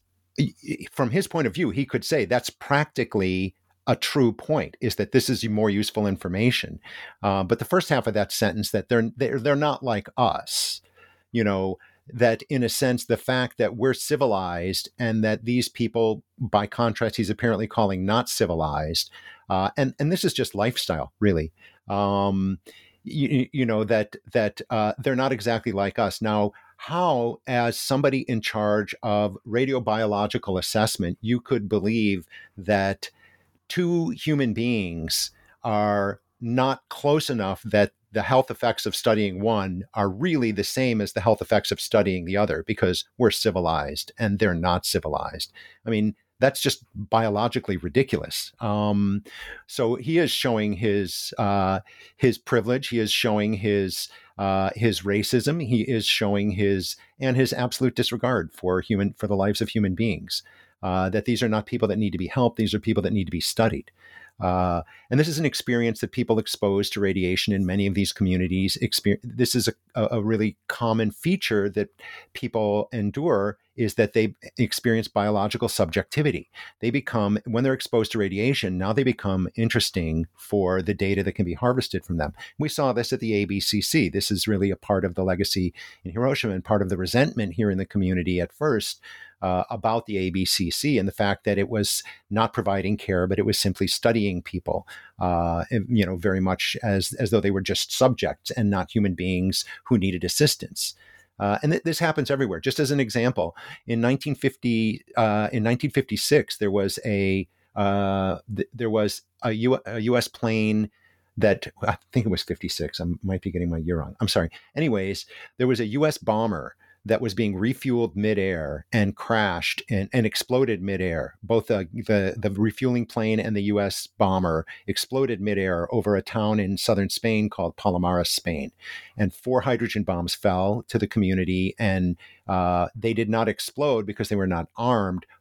from his point of view, he could say that's practically a true point, is that this is more useful information. Uh, but the first half of that sentence, that they're, they're they're not like us, you know, that in a sense, the fact that we're civilized and that these people, by contrast, he's apparently calling not civilized. Uh, and, and this is just lifestyle, really. Um, you, you know, that, that uh, they're not exactly like us. Now, how, as somebody in charge of radiobiological assessment, you could believe that two human beings are not close enough that the health effects of studying one are really the same as the health effects of studying the other, because we're civilized and they're not civilized. I mean, that's just biologically ridiculous. Um, so he is showing his uh, his privilege. He is showing his uh, his racism. He is showing his and his absolute disregard for human for the lives of human beings. Uh, that these are not people that need to be helped. These are people that need to be studied. Uh, and this is an experience that people exposed to radiation in many of these communities experience. This is a, a really common feature that people endure, is that they experience biological subjectivity. They become, when they're exposed to radiation, now they become interesting for the data that can be harvested from them. We saw this at the A B C C. This is really a part of the legacy in Hiroshima and part of the resentment here in the community at first uh, about the A B C C and the fact that it was not providing care, but it was simply studying people, uh, you know, very much as, as though they were just subjects and not human beings who needed assistance. Uh, and th- this happens everywhere. Just as an example, in nineteen fifty, uh, in nineteen fifty-six, there was a uh, th- there was a, U- a U S plane that, I think it was fifty-six. I might be getting my year wrong. I'm sorry. Anyways, there was a U S bomber that was being refueled midair and crashed and, and exploded midair. Both the, the the refueling plane and the U S bomber exploded midair over a town in southern Spain called Palomares, Spain. And four hydrogen bombs fell to the community, and uh, they did not explode because they were not armed.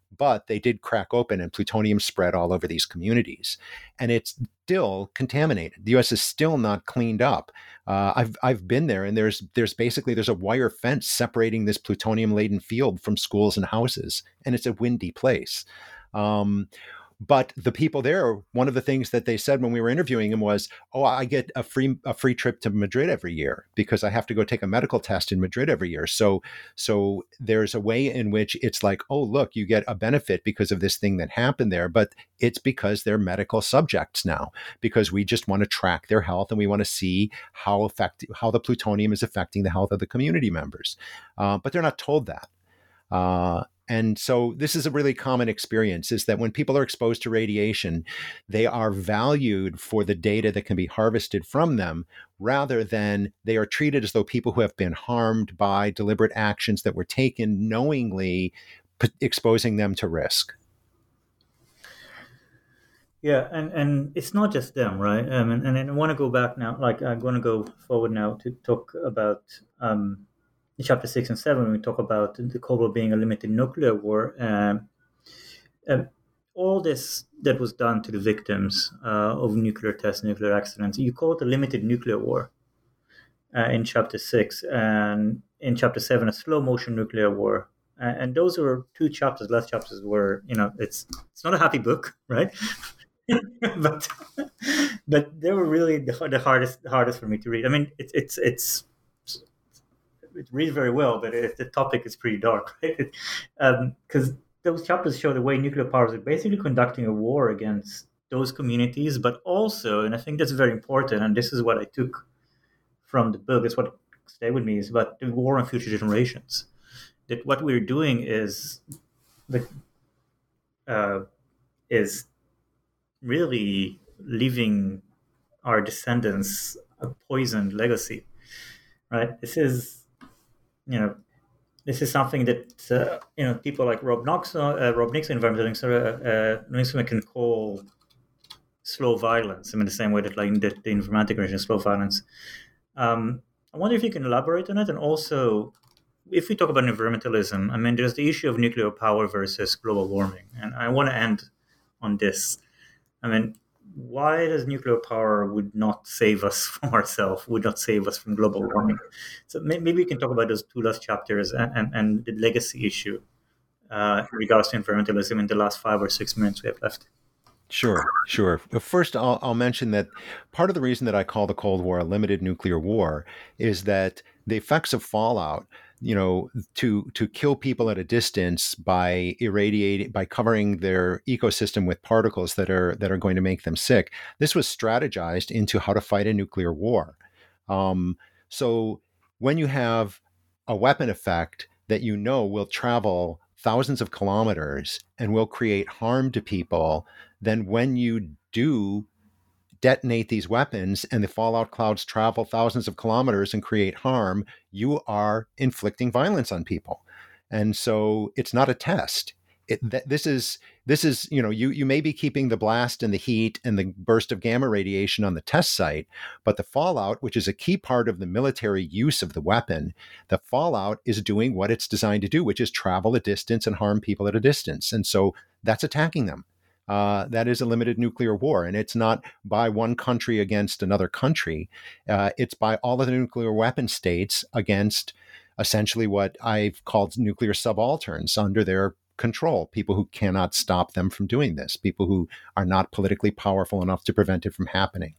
but they did crack open and plutonium spread all over these communities. And it's still contaminated. The U S is still not cleaned up. Uh, I've I've been there, and there's there's basically there's a wire fence separating this plutonium-laden field from schools and houses, and it's a windy place. Um, But the people there, one of the things that they said when we were interviewing them was, "Oh, I get a free a free trip to Madrid every year because I have to go take a medical test in Madrid every year." So, so there's a way in which it's like, "Oh, look, you get a benefit because of this thing that happened there," but it's because they're medical subjects now, because we just want to track their health and we want to see how effect how the plutonium is affecting the health of the community members. Uh, but they're not told that. Uh, And so this is a really common experience, is that when people are exposed to radiation, they are valued for the data that can be harvested from them, rather than they are treated as though people who have been harmed by deliberate actions that were taken knowingly, p- exposing them to risk. Yeah, and, and it's not just them, right? Um, and, and I want to go back now, like I'm going to go forward now to talk about um, in chapter six and seven, when we talk about the Cold War being a limited nuclear war. Um, um, all this that was done to the victims uh, of nuclear tests, nuclear accidents, you call it a limited nuclear war uh, in chapter six, and in chapter seven, a slow motion nuclear war. Uh, and those were two chapters. Last chapters were, you know, it's it's not a happy book, right? but but they were really the, the hardest hardest for me to read. I mean, it, it's it's it reads very well, but it, the topic is pretty dark, right? Because um, those chapters show the way nuclear powers are basically conducting a war against those communities, but also, and I think that's very important, and this is what I took from the book, it's what stayed with me, is about the war on future generations. That what we're doing is the uh, is really leaving our descendants a poisoned legacy, right? This is, you know, this is something that uh, you know, people like Rob Knox, uh, Rob Nixon, environmental uh, Nixon can call slow violence. I mean, the same way that like the, the informatic region is slow violence. Um, I wonder if you can elaborate on it, and also, if we talk about environmentalism, I mean, there's the issue of nuclear power versus global warming, and I want to end on this. I mean, why does nuclear power would not save us from ourselves, would not save us from global warming? So maybe we can talk about those two last chapters and, and, and the legacy issue uh, in regards to environmentalism in the last five or six minutes we have left. Sure, sure. First, I'll, I'll mention that part of the reason that I call the Cold War a limited nuclear war is that the effects of fallout, you know, to to kill people at a distance by irradiating, by covering their ecosystem with particles that are that are going to make them sick. This was strategized into how to fight a nuclear war. Um, so when you have a weapon effect that you know will travel thousands of kilometers and will create harm to people, then when you do detonate these weapons and the fallout clouds travel thousands of kilometers and create harm, you are inflicting violence on people. And so it's not a test. It, th- this is, this is, you know, you, you may be keeping the blast and the heat and the burst of gamma radiation on the test site, but the fallout, which is a key part of the military use of the weapon, the fallout is doing what it's designed to do, which is travel a distance and harm people at a distance. And so that's attacking them. Uh, that is a limited nuclear war, and it's not by one country against another country. Uh, it's by all of the nuclear weapon states against essentially what I've called nuclear subalterns under their control, people who cannot stop them from doing this, people who are not politically powerful enough to prevent it from happening.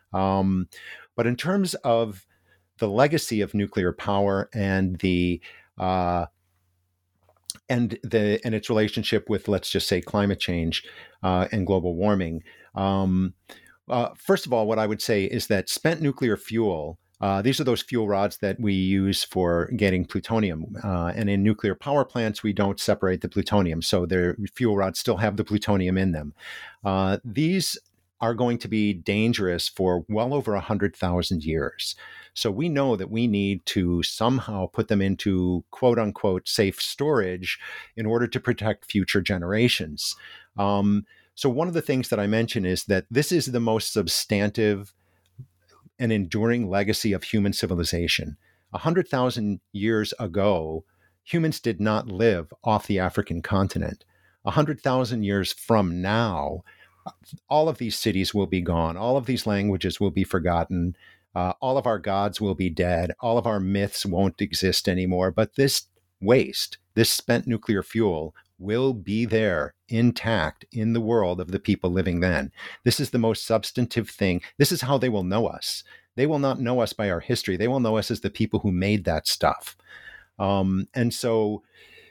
Um, but in terms of the legacy of nuclear power and the uh, and the and its relationship with, let's just say, climate change uh, and global warming. Um, uh, first of all, what I would say is that spent nuclear fuel, uh, these are those fuel rods that we use for getting plutonium. Uh, and in nuclear power plants, we don't separate the plutonium. So their fuel rods still have the plutonium in them. Uh, these are going to be dangerous for well over one hundred thousand years. So we know that we need to somehow put them into quote unquote safe storage in order to protect future generations. Um, so one of the things that I mentioned is that this is the most substantive and enduring legacy of human civilization. one hundred thousand years ago, humans did not live off the African continent. one hundred thousand years from now, all of these cities will be gone. All of these languages will be forgotten. Uh, all of our gods will be dead. All of our myths won't exist anymore. But this waste, this spent nuclear fuel, will be there intact in the world of the people living then. This is the most substantive thing. This is how they will know us. They will not know us by our history. They will know us as the people who made that stuff. Um, and so,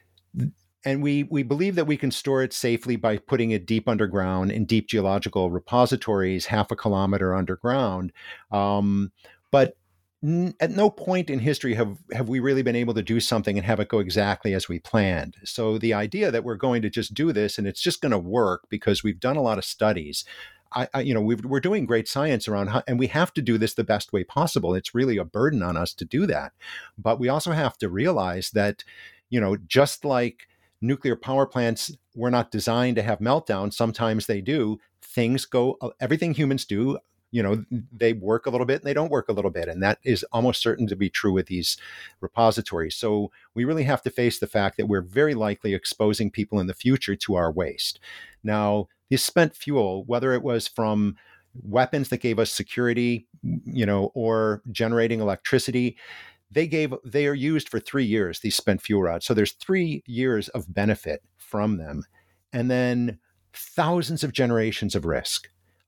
and we we believe that we can store it safely by putting it deep underground in deep geological repositories, half a kilometer underground. Um, but n- at no point in history have, have we really been able to do something and have it go exactly as we planned. So the idea that we're going to just do this and it's just going to work because we've done a lot of studies, I, I, you know, we've, we're doing great science around how, and we have to do this the best way possible. It's really a burden on us to do that. But we also have to realize that, you know, just like nuclear power plants were not designed to have meltdowns, sometimes they do. Things go, everything humans do, you know, they work a little bit and they don't work a little bit. And that is almost certain to be true with these repositories. So we really have to face the fact that we're very likely exposing people in the future to our waste. Now, this spent fuel, whether it was from weapons that gave us security, you know, or generating electricity, they gave they are used for three years, these spent fuel rods. So there's three years of benefit from them, and then thousands of generations of risk.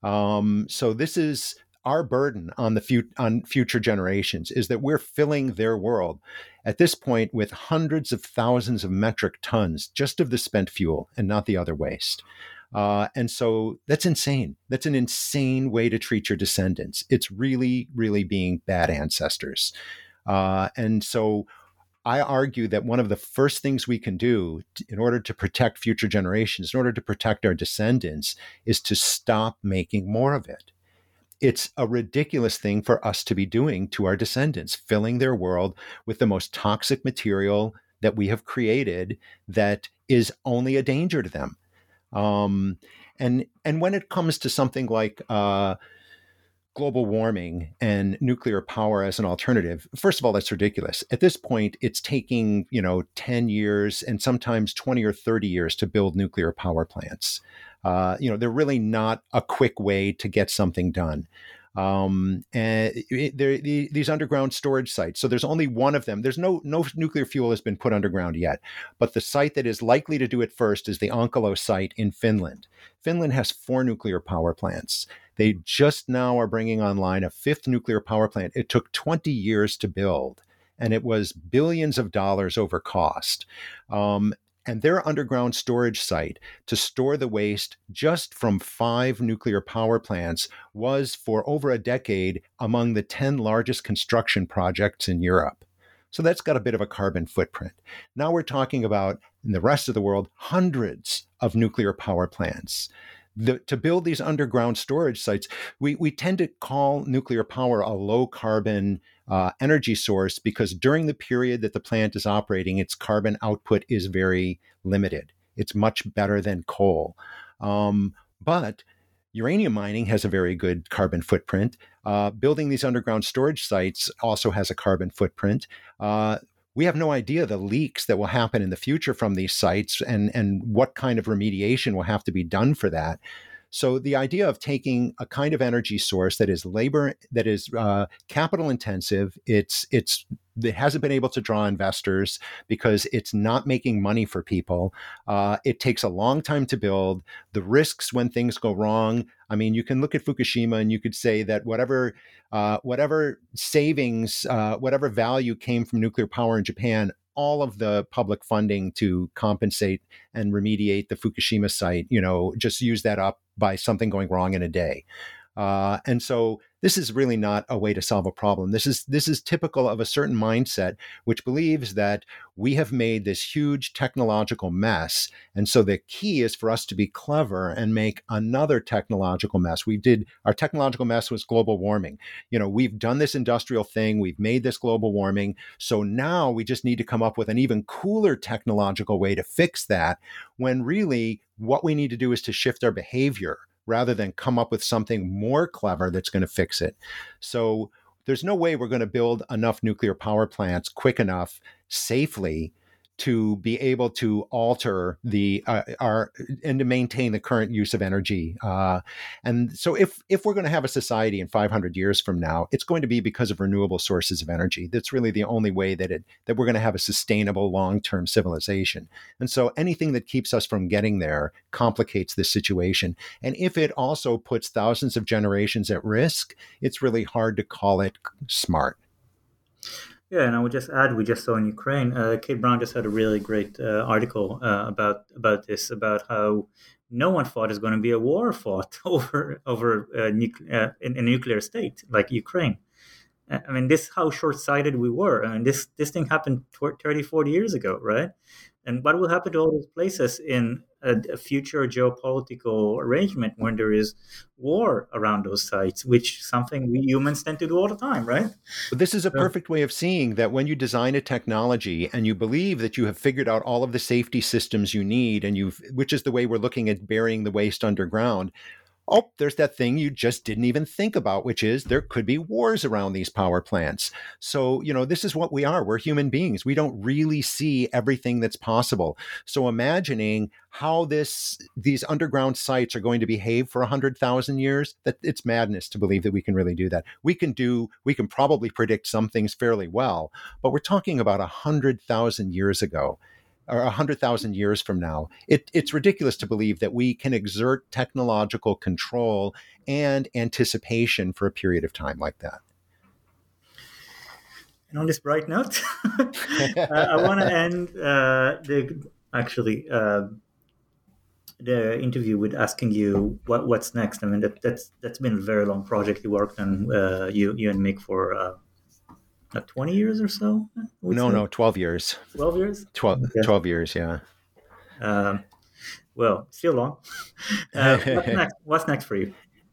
Um, so this is our burden on the fut- on future generations, is that we're filling their world at this point with hundreds of thousands of metric tons just of the spent fuel and not the other waste. Uh, and so that's insane. That's an insane way to treat your descendants. It's really, really being bad ancestors. Uh, and so I argue that one of the first things we can do in order to protect future generations, in order to protect our descendants, is to stop making more of it. It's a ridiculous thing for us to be doing to our descendants, filling their world with the most toxic material that we have created that is only a danger to them. Um, and and when it comes to something like uh, global warming and nuclear power as an alternative, first of all, that's ridiculous. At this point, it's taking, you know, ten years and sometimes twenty or thirty years to build nuclear power plants. Uh, you know, they're really not a quick way to get something done. Um, and it, there, the, these underground storage sites. So there's only one of them. There's no no nuclear fuel has been put underground yet, but the site that is likely to do it first is the Onkalo site in Finland. Finland has four nuclear power plants. They just now are bringing online a fifth nuclear power plant. It took twenty years to build, and it was billions of dollars over cost. Um, And their underground storage site to store the waste just from five nuclear power plants was for over a decade among the ten largest construction projects in Europe. So that's got a bit of a carbon footprint. Now we're talking about, in the rest of the world, hundreds of nuclear power plants. The, to build these underground storage sites, we, we tend to call nuclear power a low carbon uh, energy source because during the period that the plant is operating, its carbon output is very limited. It's much better than coal. Um, but uranium mining has a very good carbon footprint. Uh, building these underground storage sites also has a carbon footprint. Uh, We have no idea the leaks that will happen in the future from these sites and, and what kind of remediation will have to be done for that. So the idea of taking a kind of energy source that is labor, that is uh, capital intensive, it's it's it hasn't been able to draw investors because it's not making money for people. Uh, it takes a long time to build. The risks when things go wrong. I mean, you can look at Fukushima and you could say that whatever uh, whatever savings, uh, whatever value came from nuclear power in Japan, all of the public funding to compensate and remediate the Fukushima site, you know, just use that up by something going wrong in a day. Uh, and so this is really not a way to solve a problem. This is this is typical of a certain mindset which believes that we have made this huge technological mess. And so the key is for us to be clever and make another technological mess. We did, our technological mess was global warming. You know, we've done this industrial thing. We've made this global warming. So now we just need to come up with an even cooler technological way to fix that, when really what we need to do is to shift our behavior rather than come up with something more clever that's going to fix it. So there's no way we're going to build enough nuclear power plants quick enough, safely, to be able to alter the uh, our and to maintain the current use of energy. Uh, and so if if we're going to have a society in five hundred years from now, it's going to be because of renewable sources of energy. That's really the only way that it that we're going to have a sustainable long-term civilization. And so anything that keeps us from getting there complicates this situation. And if it also puts thousands of generations at risk, it's really hard to call it smart. Yeah, and I would just add, we just saw in Ukraine, uh, Kate Brown just had a really great uh, article uh, about about this, about how no one thought there's going to be a war fought over over uh, nucle- uh, in a nuclear state like Ukraine. I mean, this is how short-sighted we were. I mean, this this thing happened thirty, forty years ago, right? And what will happen to all those places in a, a future geopolitical arrangement when there is war around those sites, which is something we humans tend to do all the time, right? But this is a perfect way of seeing that when you design a technology and you believe that you have figured out all of the safety systems you need, and you've, which is the way we're looking at burying the waste underground. Oh, there's that thing you just didn't even think about, which is there could be wars around these power plants. So, you know, this is what we are. We're human beings. We don't really see everything that's possible. So imagining how this these underground sites are going to behave for one hundred thousand years, that it's madness to believe that we can really do that. We can do, we can probably predict some things fairly well, but we're talking about one hundred thousand years ago. Or one hundred thousand years from now. It, it's ridiculous to believe that we can exert technological control and anticipation for a period of time like that. And on this bright note, uh, I want to end uh, the actually uh, the interview with asking you what, what's next. I mean, that, that's that's been a very long project you worked on, uh, you you and Mick, for uh, Not twenty years or so? No, say? no, twelve years. twelve years? twelve, okay. twelve years, yeah. Um, well, still long. Uh, what's next? What's next for you?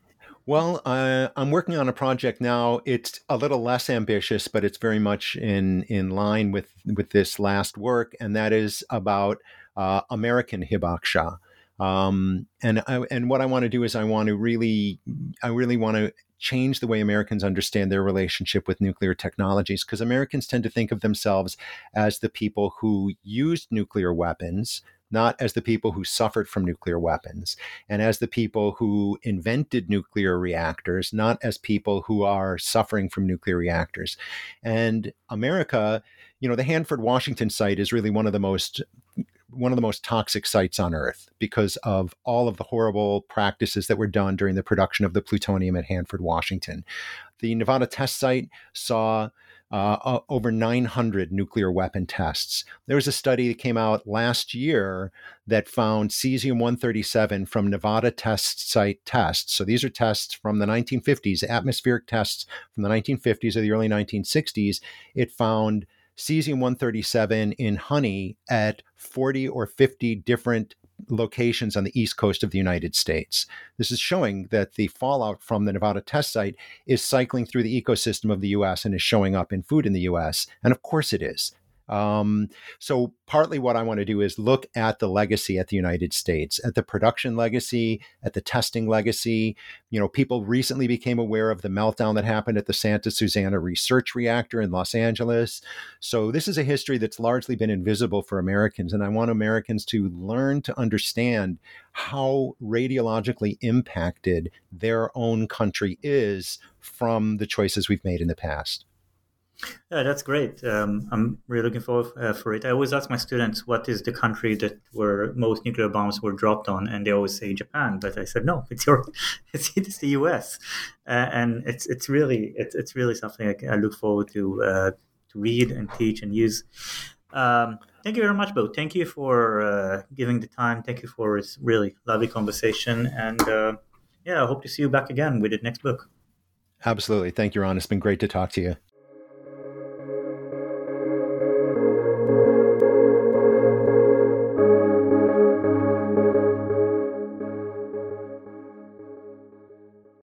Well, uh, I'm working on a project now. It's a little less ambitious, but it's very much in, in line with, with this last work, and that is about uh, American hibakusha. Um, and I, and what I want to do is I want to really, I really want to change the way Americans understand their relationship with nuclear technologies, because Americans tend to think of themselves as the people who used nuclear weapons, not as the people who suffered from nuclear weapons, and as the people who invented nuclear reactors, not as people who are suffering from nuclear reactors. And America, you know, the Hanford, Washington site is really one of the most one of the most toxic sites on Earth because of all of the horrible practices that were done during the production of the plutonium at Hanford, Washington. The Nevada test site saw uh, uh, over nine hundred nuclear weapon tests. There was a study that came out last year that found cesium one thirty-seven from Nevada test site tests. So these are tests from the nineteen fifties, atmospheric tests from the nineteen fifties or the early nineteen sixties. It found cesium one thirty-seven in honey at forty or fifty different locations on the east coast of the United States. This is showing that the fallout from the Nevada test site is cycling through the ecosystem of the U S and is showing up in food in the U S. And of course it is. Um, so partly what I want to do is look at the legacy at the United States, at the production legacy, at the testing legacy. You know, people recently became aware of the meltdown that happened at the Santa Susana Research Reactor in Los Angeles. So this is a history that's largely been invisible for Americans. And I want Americans to learn to understand how radiologically impacted their own country is from the choices we've made in the past. Yeah, that's great. Um, I'm really looking forward uh, for it. I always ask my students, what is the country that where most nuclear bombs were dropped on? And they always say Japan. But I said, no, it's your, it's, it's the U S. Uh, and it's it's really it's it's really something I, I look forward to uh, to read and teach and use. Um, thank you very much, Bo. Thank you for uh, giving the time. Thank you for this really lovely conversation. And uh, yeah, I hope to see you back again with the next book. Absolutely. Thank you, Ron. It's been great to talk to you.